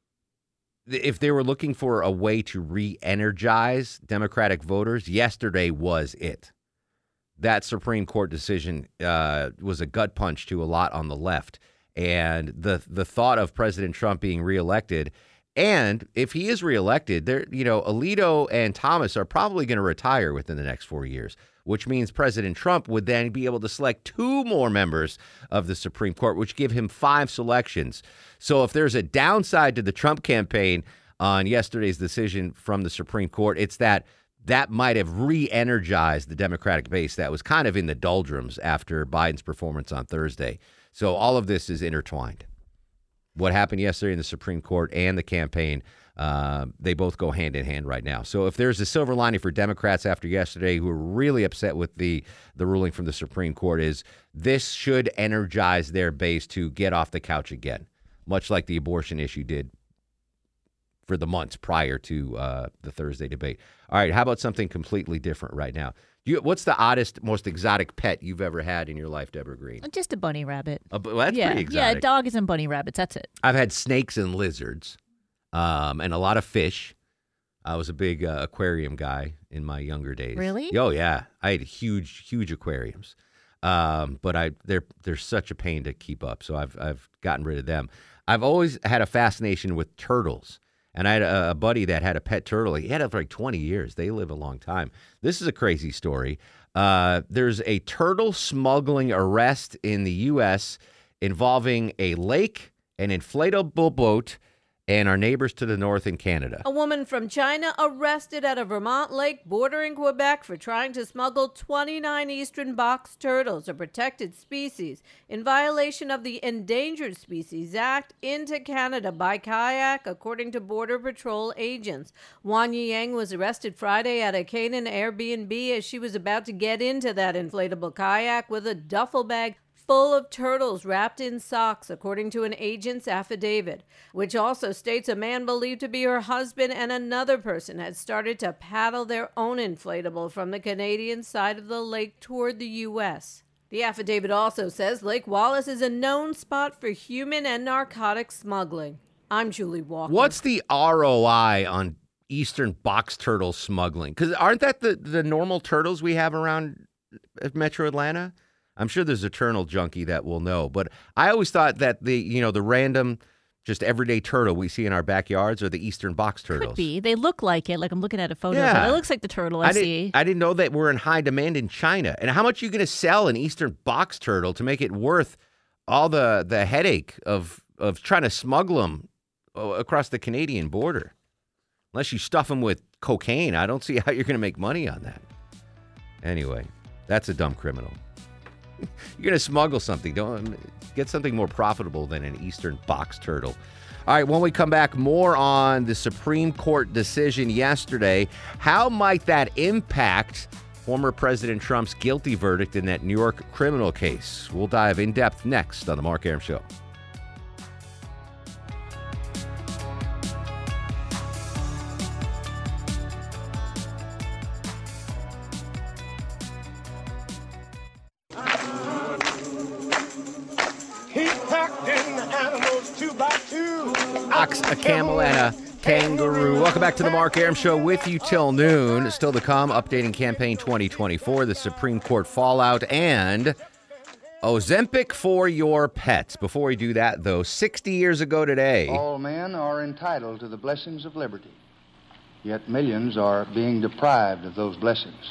if they were looking for a way to re-energize Democratic voters, yesterday was it. That Supreme Court decision uh, was a gut punch to a lot on the left. And the the thought of President Trump being reelected, and if he is reelected, there, you know, Alito and Thomas are probably going to retire within the next four years, which means President Trump would then be able to select two more members of the Supreme Court, which give him five selections. So if there's a downside to the Trump campaign on yesterday's decision from the Supreme Court, it's that that might have re-energized the Democratic base that was kind of in the doldrums after Biden's performance on Thursday. So all of this is intertwined. What happened yesterday in the Supreme Court and the campaign, uh, they both go hand in hand right now. So if there's a silver lining for Democrats after yesterday who are really upset with the, the ruling from the Supreme Court, is this should energize their base to get off the couch again, much like the abortion issue did for the months prior to uh, the Thursday debate. All right, how about something completely different right now? You, what's the oddest, most exotic pet you've ever had in your life, Deborah Green? Just a bunny rabbit. Uh, well, that's yeah. pretty exotic. Yeah, dogs and bunny rabbits, that's it. I've had snakes and lizards um, and a lot of fish. I was a big uh, aquarium guy in my younger days. Really? Oh, yeah. I had huge, huge aquariums. Um, but I they're they're such a pain to keep up, so I've I've gotten rid of them. I've always had a fascination with turtles. And I had a, a buddy that had a pet turtle. He had it for like twenty years. They live a long time. This is a crazy story. Uh, there's a turtle smuggling arrest in the U S involving a lake, an inflatable boat, and our neighbors to the north in Canada. A woman from China arrested at a Vermont lake bordering Quebec for trying to smuggle twenty-nine eastern box turtles, a protected species, in violation of the Endangered Species Act into Canada by kayak, according to Border Patrol agents. Wang Yang was arrested Friday at a Canaan Airbnb as she was about to get into that inflatable kayak with a duffel bag full of turtles wrapped in socks, according to an agent's affidavit, which also states a man believed to be her husband and another person had started to paddle their own inflatable from the Canadian side of the lake toward the U S. The affidavit also says Lake Wallace is a known spot for human and narcotic smuggling. I'm Julie Walker. What's the R O I on eastern box turtle smuggling? Because aren't that the, the normal turtles we have around Metro Atlanta? I'm sure there's a turtle junkie that will know, but I always thought that the, you know, the random, just everyday turtle we see in our backyards are the eastern box turtles. Could be. They look like it. Like I'm looking at a photo. Yeah. Of it. It looks like the turtle I, I see. Didn't, I didn't know that we're in high demand in China. And how much are you going to sell an eastern box turtle to make it worth all the, the headache of, of trying to smuggle them across the Canadian border? Unless you stuff them with cocaine, I don't see how you're going to make money on that. Anyway, that's a dumb criminal. You're going to smuggle something. Don't get something more profitable than an eastern box turtle. All right, when we come back, more on the Supreme Court decision yesterday. How might that impact former President Trump's guilty verdict in that New York criminal case? We'll dive in depth next on The Mark Arum Show. Ox, a camel, and a kangaroo. Welcome back to the Mark Arum Show with you till noon. Still to come, updating campaign twenty twenty-four, the Supreme Court fallout, and Ozempic for your pets. Before we do that, though, sixty years ago today. All men are entitled to the blessings of liberty, yet millions are being deprived of those blessings,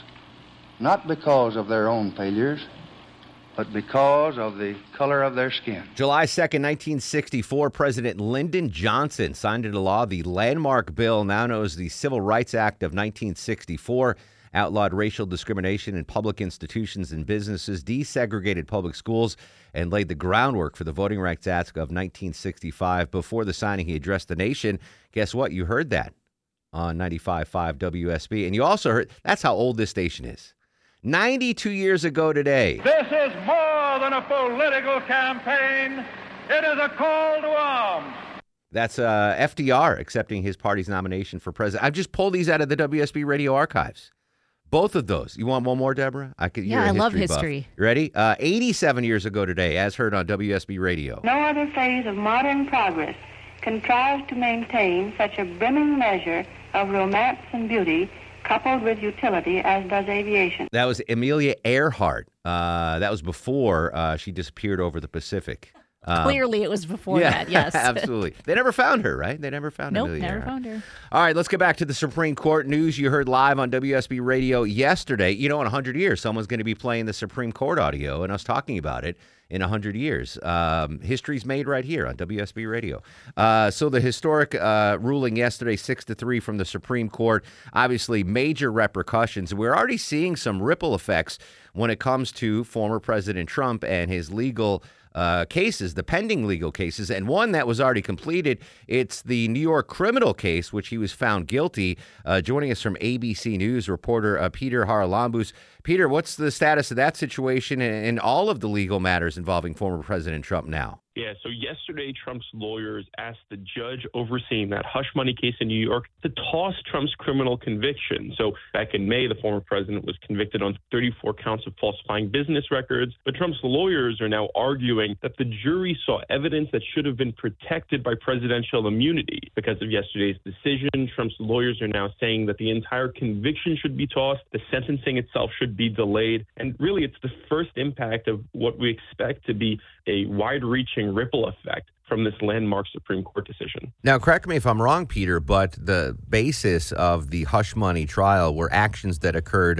not because of their own failures, but because of the color of their skin. July second, nineteen sixty-four, President Lyndon Johnson signed into law the landmark bill now known as the Civil Rights Act of nineteen sixty-four, outlawed racial discrimination in public institutions and businesses, desegregated public schools, and laid the groundwork for the Voting Rights Act of nineteen sixty-five. Before the signing, he addressed the nation. Guess what? You heard that on ninety-five point five W S B. And you also heard, that's how old this station is. ninety-two years ago today. This is more than a political campaign. It is a call to arms. That's uh, F D R accepting his party's nomination for president. I've just pulled these out of the W S B radio archives. Both of those. You want one more, Deborah? I could. Yeah, I love history. Buff. You ready? Uh, eighty-seven years ago today, as heard on W S B radio. No other phase of modern progress contrives to maintain such a brimming measure of romance and beauty coupled with utility as does aviation. That was Amelia Earhart. Uh, that was before uh, she disappeared over the Pacific. Um, Clearly it was before yeah, that, yes. Absolutely. They never found her, right? They never found nope, Amelia never Earhart. found her. All right, let's get back to the Supreme Court news you heard live on W S B radio yesterday. You know, in one hundred years, someone's going to be playing the Supreme Court audio and us talking about it in one hundred years. Um, history's made right here on W S B radio. Uh, so the historic uh, ruling yesterday, six to three from the Supreme Court, obviously major repercussions. We're already seeing some ripple effects when it comes to former President Trump and his legal Uh, cases, the pending legal cases, and one that was already completed. It's the New York criminal case, which he was found guilty. Uh, joining us from A B C News, reporter uh, Peter Haralambous. Peter, what's the status of that situation and, and all of the legal matters involving former President Trump now? Yeah, so yesterday, Trump's lawyers asked the judge overseeing that hush money case in New York to toss Trump's criminal conviction. So back in May, the former president was convicted on thirty-four counts of falsifying business records. But Trump's lawyers are now arguing that the jury saw evidence that should have been protected by presidential immunity. Because of yesterday's decision, Trump's lawyers are now saying that the entire conviction should be tossed, the sentencing itself should be delayed. And really, it's the first impact of what we expect to be a wide-reaching ripple effect from this landmark Supreme Court decision. Now, correct me if I'm wrong, Peter, but the basis of the hush money trial were actions that occurred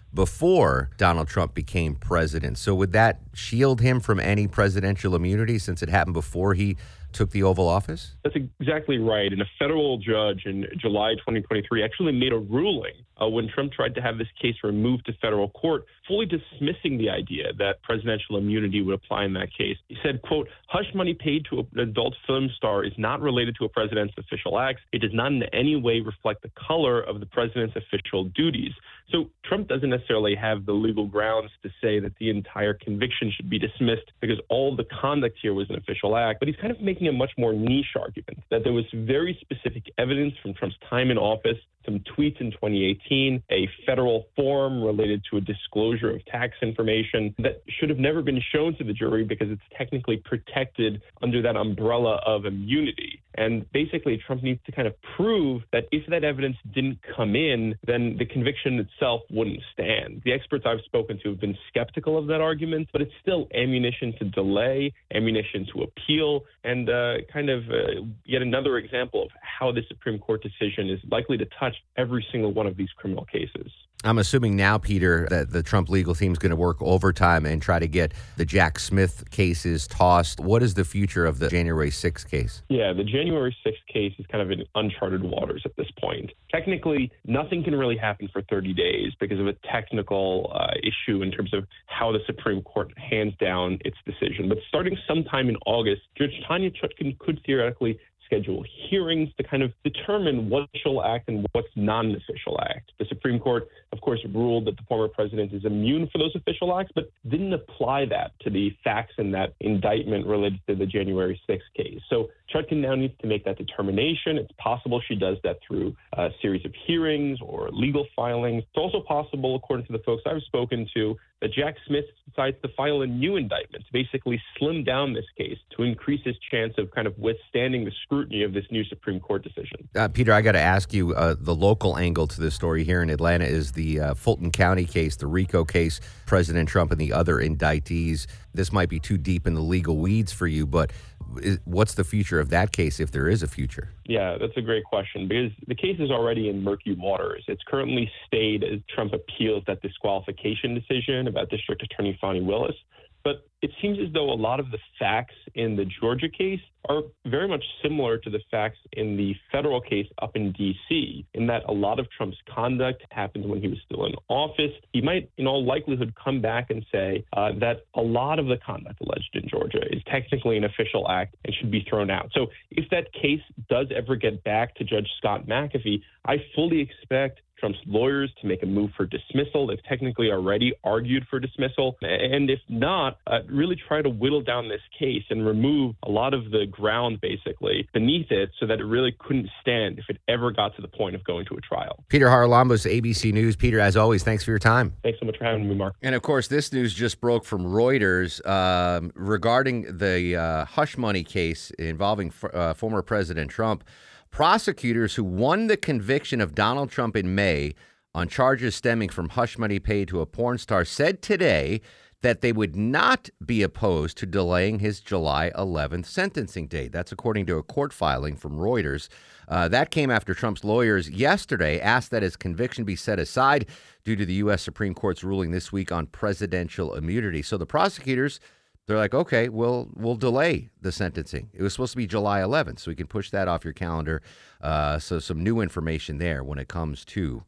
before Donald Trump became president. So would that shield him from any presidential immunity since it happened before he took the Oval Office? That's exactly right. And a federal judge in July twenty twenty-three actually made a ruling uh, when Trump tried to have this case removed to federal court, fully dismissing the idea that presidential immunity would apply in that case. He said, quote, hush money paid to an adult film star is not related to a president's official acts. It does not in any way reflect the color of the president's official duties. So Trump doesn't necessarily have the legal grounds to say that the entire conviction should be dismissed because all the conduct here was an official act. But he's kind of making a much more niche argument that there was very specific evidence from Trump's time in office, some tweets in twenty eighteen, a federal form related to a disclosure of tax information that should have never been shown to the jury because it's technically protected under that umbrella of immunity. And basically, Trump needs to kind of prove that if that evidence didn't come in, then the conviction itself wouldn't stand. The experts I've spoken to have been skeptical of that argument, but it's still ammunition to delay, ammunition to appeal, and uh, kind of uh, yet another example of how the Supreme Court decision is likely to touch every single one of these criminal cases. I'm assuming now, Peter, that the Trump legal team is going to work overtime and try to get the Jack Smith cases tossed. What is the future of the January sixth case? Yeah, the January sixth case is kind of in uncharted waters at this point. Technically, nothing can really happen for thirty days because of a technical uh, issue in terms of how the Supreme Court hands down its decision. But starting sometime in August, Judge Tanya Chutkan could theoretically schedule hearings to kind of determine what official act and what's non-official act. The Supreme Court, of course, ruled that the former president is immune for those official acts, but didn't apply that to the facts in that indictment related to the January sixth case. So Chutkan now needs to make that determination. It's possible she does that through a series of hearings or legal filings. It's also possible, according to the folks I've spoken to, that Jack Smith decides to file a new indictment to basically slim down this case to increase his chance of kind of withstanding the scrutiny of this new Supreme Court decision. Uh, Peter, I got to ask you, uh, the local angle to this story here in Atlanta is the uh, Fulton County case, the RICO case, President Trump and the other indictees. This might be too deep in the legal weeds for you, but is, what's the future of that case if there is a future? Yeah, that's a great question because the case is already in murky waters. It's currently stayed as Trump appeals that disqualification decision about District Attorney Fani Willis. But it seems as though a lot of the facts in the Georgia case are very much similar to the facts in the federal case up in D C, in that a lot of Trump's conduct happened when he was still in office. He might, in all likelihood, come back and say uh, that a lot of the conduct alleged in Georgia is technically an official act and should be thrown out. So if that case does ever get back to Judge Scott McAfee, I fully expect Trump's lawyers to make a move for dismissal. They've technically already argued for dismissal. And if not, uh, really try to whittle down this case and remove a lot of the ground, basically, beneath it so that it really couldn't stand if it ever got to the point of going to a trial. Peter Haralambos, A B C News. Peter, as always, thanks for your time. Thanks so much for having me, Mark. And, of course, this news just broke from Reuters um, regarding the uh, hush money case involving uh, former President Trump. Prosecutors who won the conviction of Donald Trump in May on charges stemming from hush money paid to a porn star said today that they would not be opposed to delaying his July eleventh sentencing date. That's according to a court filing from Reuters. Uh, that came after Trump's lawyers yesterday asked that his conviction be set aside due to the U S Supreme Court's ruling this week on presidential immunity. So the prosecutors, they're like, okay, we'll we'll delay the sentencing. It was supposed to be July eleventh, so we can push that off your calendar. Uh, so some new information there when it comes to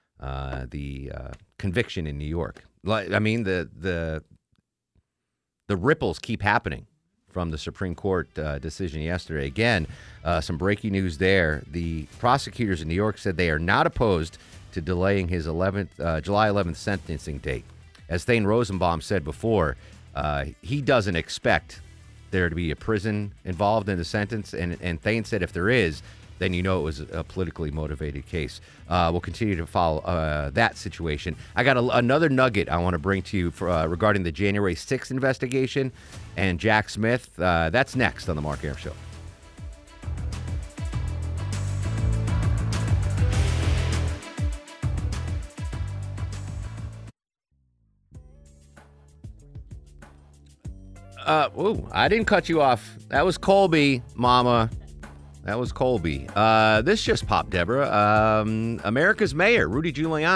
uh, the uh, conviction in New York. Like, I mean, the the the ripples keep happening from the Supreme Court uh, decision yesterday. Again, uh, some breaking news there. The prosecutors in New York said they are not opposed to delaying his eleventh uh, July eleventh sentencing date. As Thane Rosenbaum said before, Uh, he doesn't expect there to be a prison involved in the sentence. And, and Thane said if there is, then you know it was a politically motivated case. Uh, we'll continue to follow uh, that situation. I got a, another nugget I want to bring to you for, uh, regarding the January sixth investigation and Jack Smith. Uh, that's next on The Mark Arum Show. Uh, ooh, I didn't cut you off. That was Colby, Mama. That was Colby. Uh, this just popped, Deborah. Um, America's mayor, Rudy Giuliani,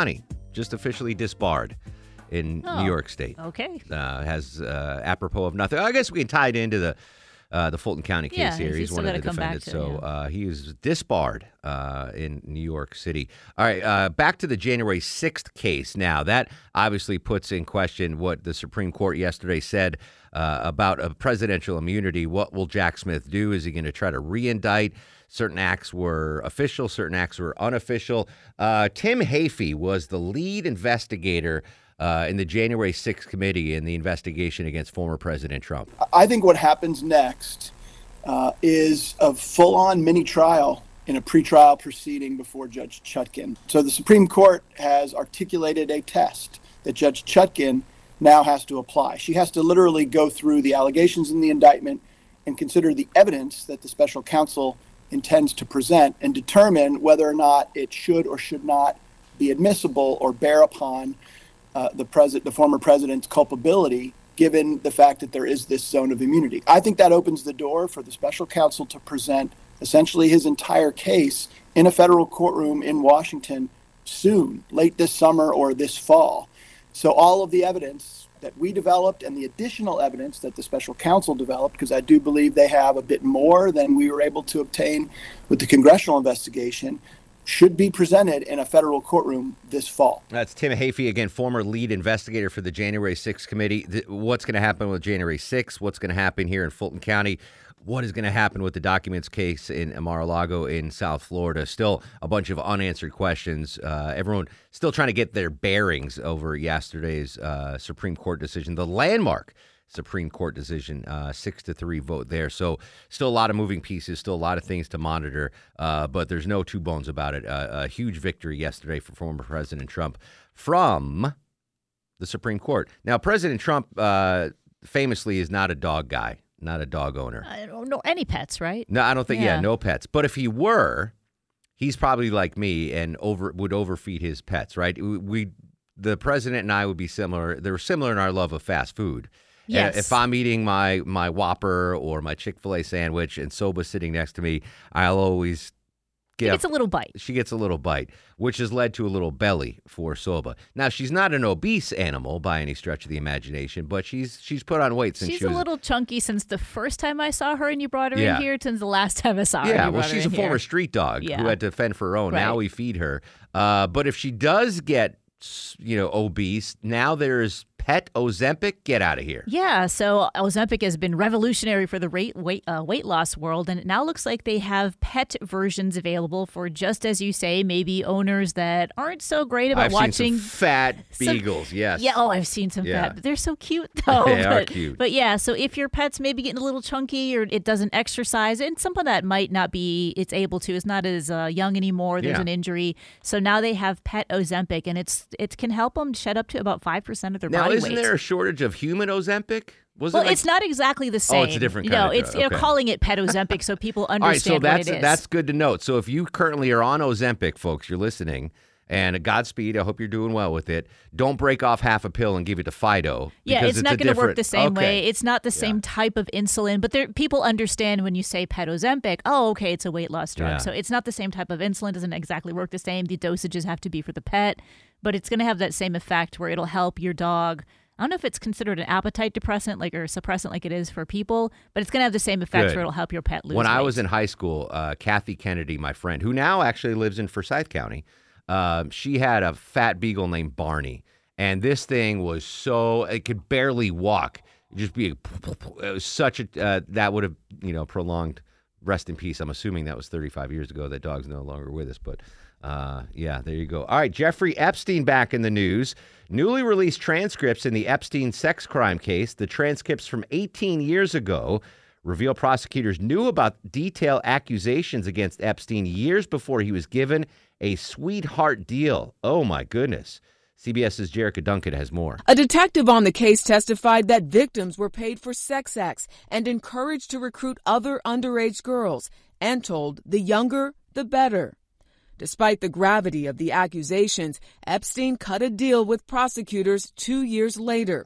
just officially disbarred in Oh, New York State. okay. Uh, has uh, apropos of nothing. I guess we can tie it into the uh, the Fulton County case Yeah, here. he's He's still one of gotta the come back defendants. to it, so yeah. uh, he is disbarred uh, in New York City. All right, uh, back to the January sixth case now. That obviously puts in question what the Supreme Court yesterday said uh, about a presidential immunity. What will Jack Smith do? Is he going to try to re-indict? Certain acts were official, certain acts were unofficial. Uh, Tim Hafey was the lead investigator uh, in the January sixth committee in the investigation against former President Trump. I think what happens next uh, is a full-on mini trial in a pretrial proceeding before Judge Chutkan. So the Supreme Court has articulated a test that Judge Chutkan now has to apply. She has to literally go through the allegations in the indictment and consider the evidence that the special counsel intends to present and determine whether or not it should or should not be admissible or bear upon uh, the president, the former president's culpability, given the fact that there is this zone of immunity. I think that opens the door for the special counsel to present essentially his entire case in a federal courtroom in Washington soon, late this summer or this fall. So all of the evidence that we developed and the additional evidence that the special counsel developed, because I do believe they have a bit more than we were able to obtain with the congressional investigation, should be presented in a federal courtroom this fall. That's Tim Hafey, again, former lead investigator for the January sixth committee. The, what's going to happen with January sixth? What's going to happen here in Fulton County? What is going to happen with the documents case in Mar-a-Lago in South Florida? Still a bunch of unanswered questions. Uh, everyone still trying to get their bearings over yesterday's uh, Supreme Court decision, the landmark Supreme Court decision, uh, six to three vote there. So still a lot of moving pieces, still a lot of things to monitor, uh, but there's no two bones about it. Uh, a huge victory yesterday for former President Trump from the Supreme Court. Now, President Trump uh, famously is not a dog guy, not a dog owner. I don't know any pets, right? No, I don't think, yeah. Yeah. no pets. But if he were, he's probably like me and over would overfeed his pets, right? We, we the president and I would be similar. They're similar in our love of fast food. Yes. And if I'm eating my my Whopper or my Chick-fil-A sandwich and Soba's sitting next to me, I'll always He get gets a little bite. She gets a little bite, which has led to a little belly for Soba. Now, she's not an obese animal by any stretch of the imagination, but she's she's put on weight since She's she was a little chunky since the first time I saw her and you brought her Yeah. in here, since the last time I saw her. Yeah, and you well, brought her she's a in former here. street dog Yeah. who had to fend for her own. Now Right. we feed her. Uh, but if she does get, you know, obese, now there's pet Ozempic. Get out of here. Yeah, so Ozempic has been revolutionary for the rate, weight uh, weight loss world, and it now looks like they have pet versions available for, just as you say, maybe owners that aren't so great about I've watching seen some fat some- beagles. Yes. Yeah. Oh, I've seen some Yeah. fat, but they're so cute though. They are but, cute. But yeah, so if your pet's maybe getting a little chunky or it doesn't exercise, and someone that might not be, it's able to, is not as uh, young anymore. There's Yeah. an injury, so now they have pet Ozempic, and it's it can help them shed up to about five percent of their Now, body isn't weight. there a shortage of human Ozempic? Was well, it like- it's not exactly the same. Oh, it's a different You kind know, of it's drug. they're Okay. calling it pet Ozempic, so people All right, so understand that's what it is. that's good to note. So if you currently are on Ozempic, folks, you're listening, and Godspeed. I hope you're doing well with it. Don't break off half a pill and give it to Fido. Yeah, because it's not a going to work different- the same okay. way. It's not the same type of insulin, but there, people understand when you say pet Ozempic, oh, okay, it's a weight loss drug. Yeah. So it's not the same type of insulin, doesn't exactly work the same. The dosages have to be for the pet, but it's going to have that same effect where it'll help your dog. I don't know if it's considered an appetite depressant like or suppressant like it is for people, but it's going to have the same effect Good. where it'll help your pet lose When weight. I was in high school, uh, Kathy Kennedy, my friend, who now actually lives in Forsyth County, um, she had a fat beagle named Barney. And this thing was so, it could barely walk. Just be, it was such a, uh, that would have, you know, prolonged, rest in peace. I'm assuming that was thirty-five years ago. That dog's no longer with us. But uh, yeah, there you go. All right, Jeffrey Epstein back in the news. Newly released transcripts in the Epstein sex crime case. The transcripts from eighteen years ago reveal prosecutors knew about detailed accusations against Epstein years before he was given a sweetheart deal. Oh, my goodness. CBS's Jerica Duncan has more. A detective on the case testified that victims were paid for sex acts and encouraged to recruit other underage girls, and told the younger, the better. Despite the gravity of the accusations, Epstein cut a deal with prosecutors two years later.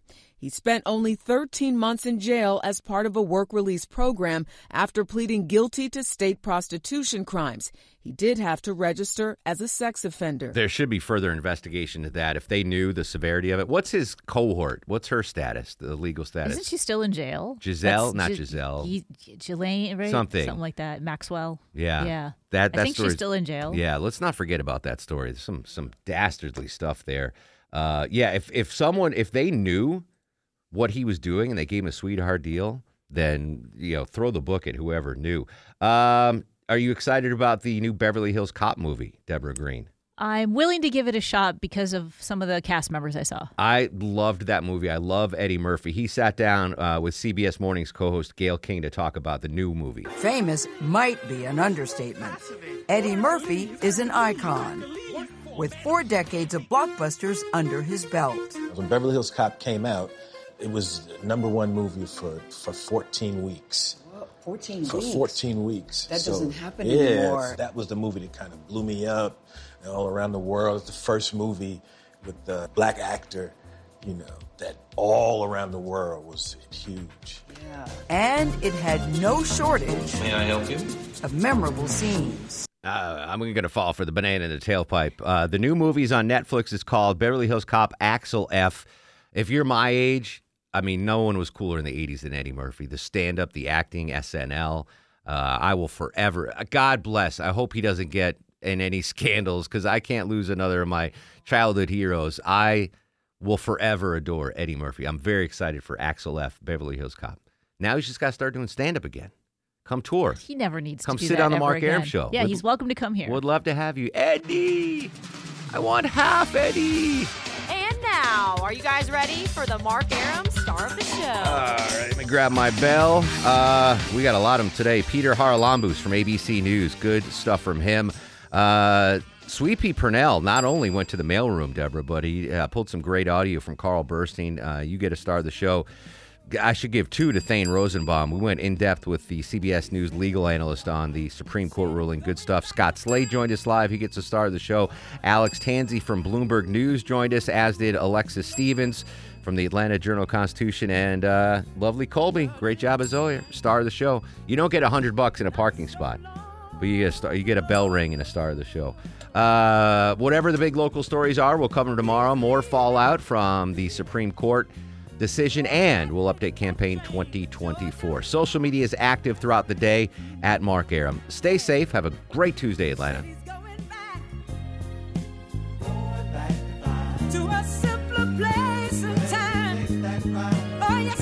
He spent only thirteen months in jail as part of a work release program after pleading guilty to state prostitution crimes. He did have to register as a sex offender. There should be further investigation to that if they knew the severity of it. What's his cohort? What's her status, the legal status? Isn't she still in jail? Giselle? That's Not G- Giselle. G- Ghislaine, right? Something. Something like that. Maxwell. Yeah. Yeah. That, that I think story's- she's still in jail. Yeah, let's not forget about that story. There's some some dastardly stuff there. Uh, yeah, if, if someone, if they knew what he was doing and they gave him a sweetheart deal, then, you know, throw the book at whoever knew. Um, are you excited about the new Beverly Hills Cop movie, Deborah Green? I'm willing to give it a shot because of some of the cast members I saw. I loved that movie. I love Eddie Murphy. He sat down uh, with C B S Mornings co-host Gayle King to talk about the new movie. Famous might be an understatement. Eddie Murphy is an icon with four decades of blockbusters under his belt. When Beverly Hills Cop came out, it was number one movie for, for fourteen weeks. fourteen For weeks? fourteen weeks. That So, doesn't happen yeah, anymore. that was the movie that kind of blew me up and all around the world. It's the first movie with the black actor, you know, that all around the world was huge. Yeah. And it had no shortage May I help you? of memorable scenes. Uh, I'm going to fall for the banana in the tailpipe. Uh, the new movie's on Netflix. It's called Beverly Hills Cop Axel F. If you're my age, I mean, no one was cooler in the eighties than Eddie Murphy. The stand-up, the acting, S N L. Uh, I will forever. God bless. I hope he doesn't get in any scandals because I can't lose another of my childhood heroes. I will forever adore Eddie Murphy. I'm very excited for Axel F. Beverly Hills Cop. Now he's just got to start doing stand-up again. Come tour. He never needs Come to do sit that on the ever Mark again. Arum show. Yeah, Would- he's welcome to come here. Would love to have you. Eddie! I want half, Eddie! And now, are you guys ready for the Mark Arum star of the show? All right, let me grab my bell. Uh, we got a lot of them today. Peter Haralambous from A B C News. Good stuff from him. Uh, Sweet Pea Purnell not only went to the mailroom, Deborah, but he uh, pulled some great audio from Carl Burstein. Uh, you get a star of the show. I should give two to Thane Rosenbaum. We went in depth with the C B S News legal analyst on the Supreme Court ruling. Good stuff. Scott Slade joined us live. He gets a star of the show. Alex Tanzi from Bloomberg News joined us, as did Alexis Stevens from the Atlanta Journal-Constitution, and uh, lovely Colby. Great job as always. Star of the show. You don't get a hundred bucks in a parking spot, but you get a star, you get a bell ring and a star of the show. Uh, whatever the big local stories are, we'll cover them tomorrow. More fallout from the Supreme Court decision, and we'll update campaign twenty twenty-four. Social media is active throughout the day at Mark Arum. Stay safe. Have a great Tuesday, Atlanta. To a simpler place and time. Oh, yes,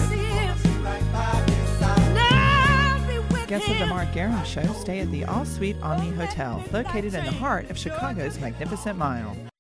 it is. Guests of the Mark Arum Show stay at the All Suite Omni Hotel, located in the heart of Chicago's Magnificent Mile.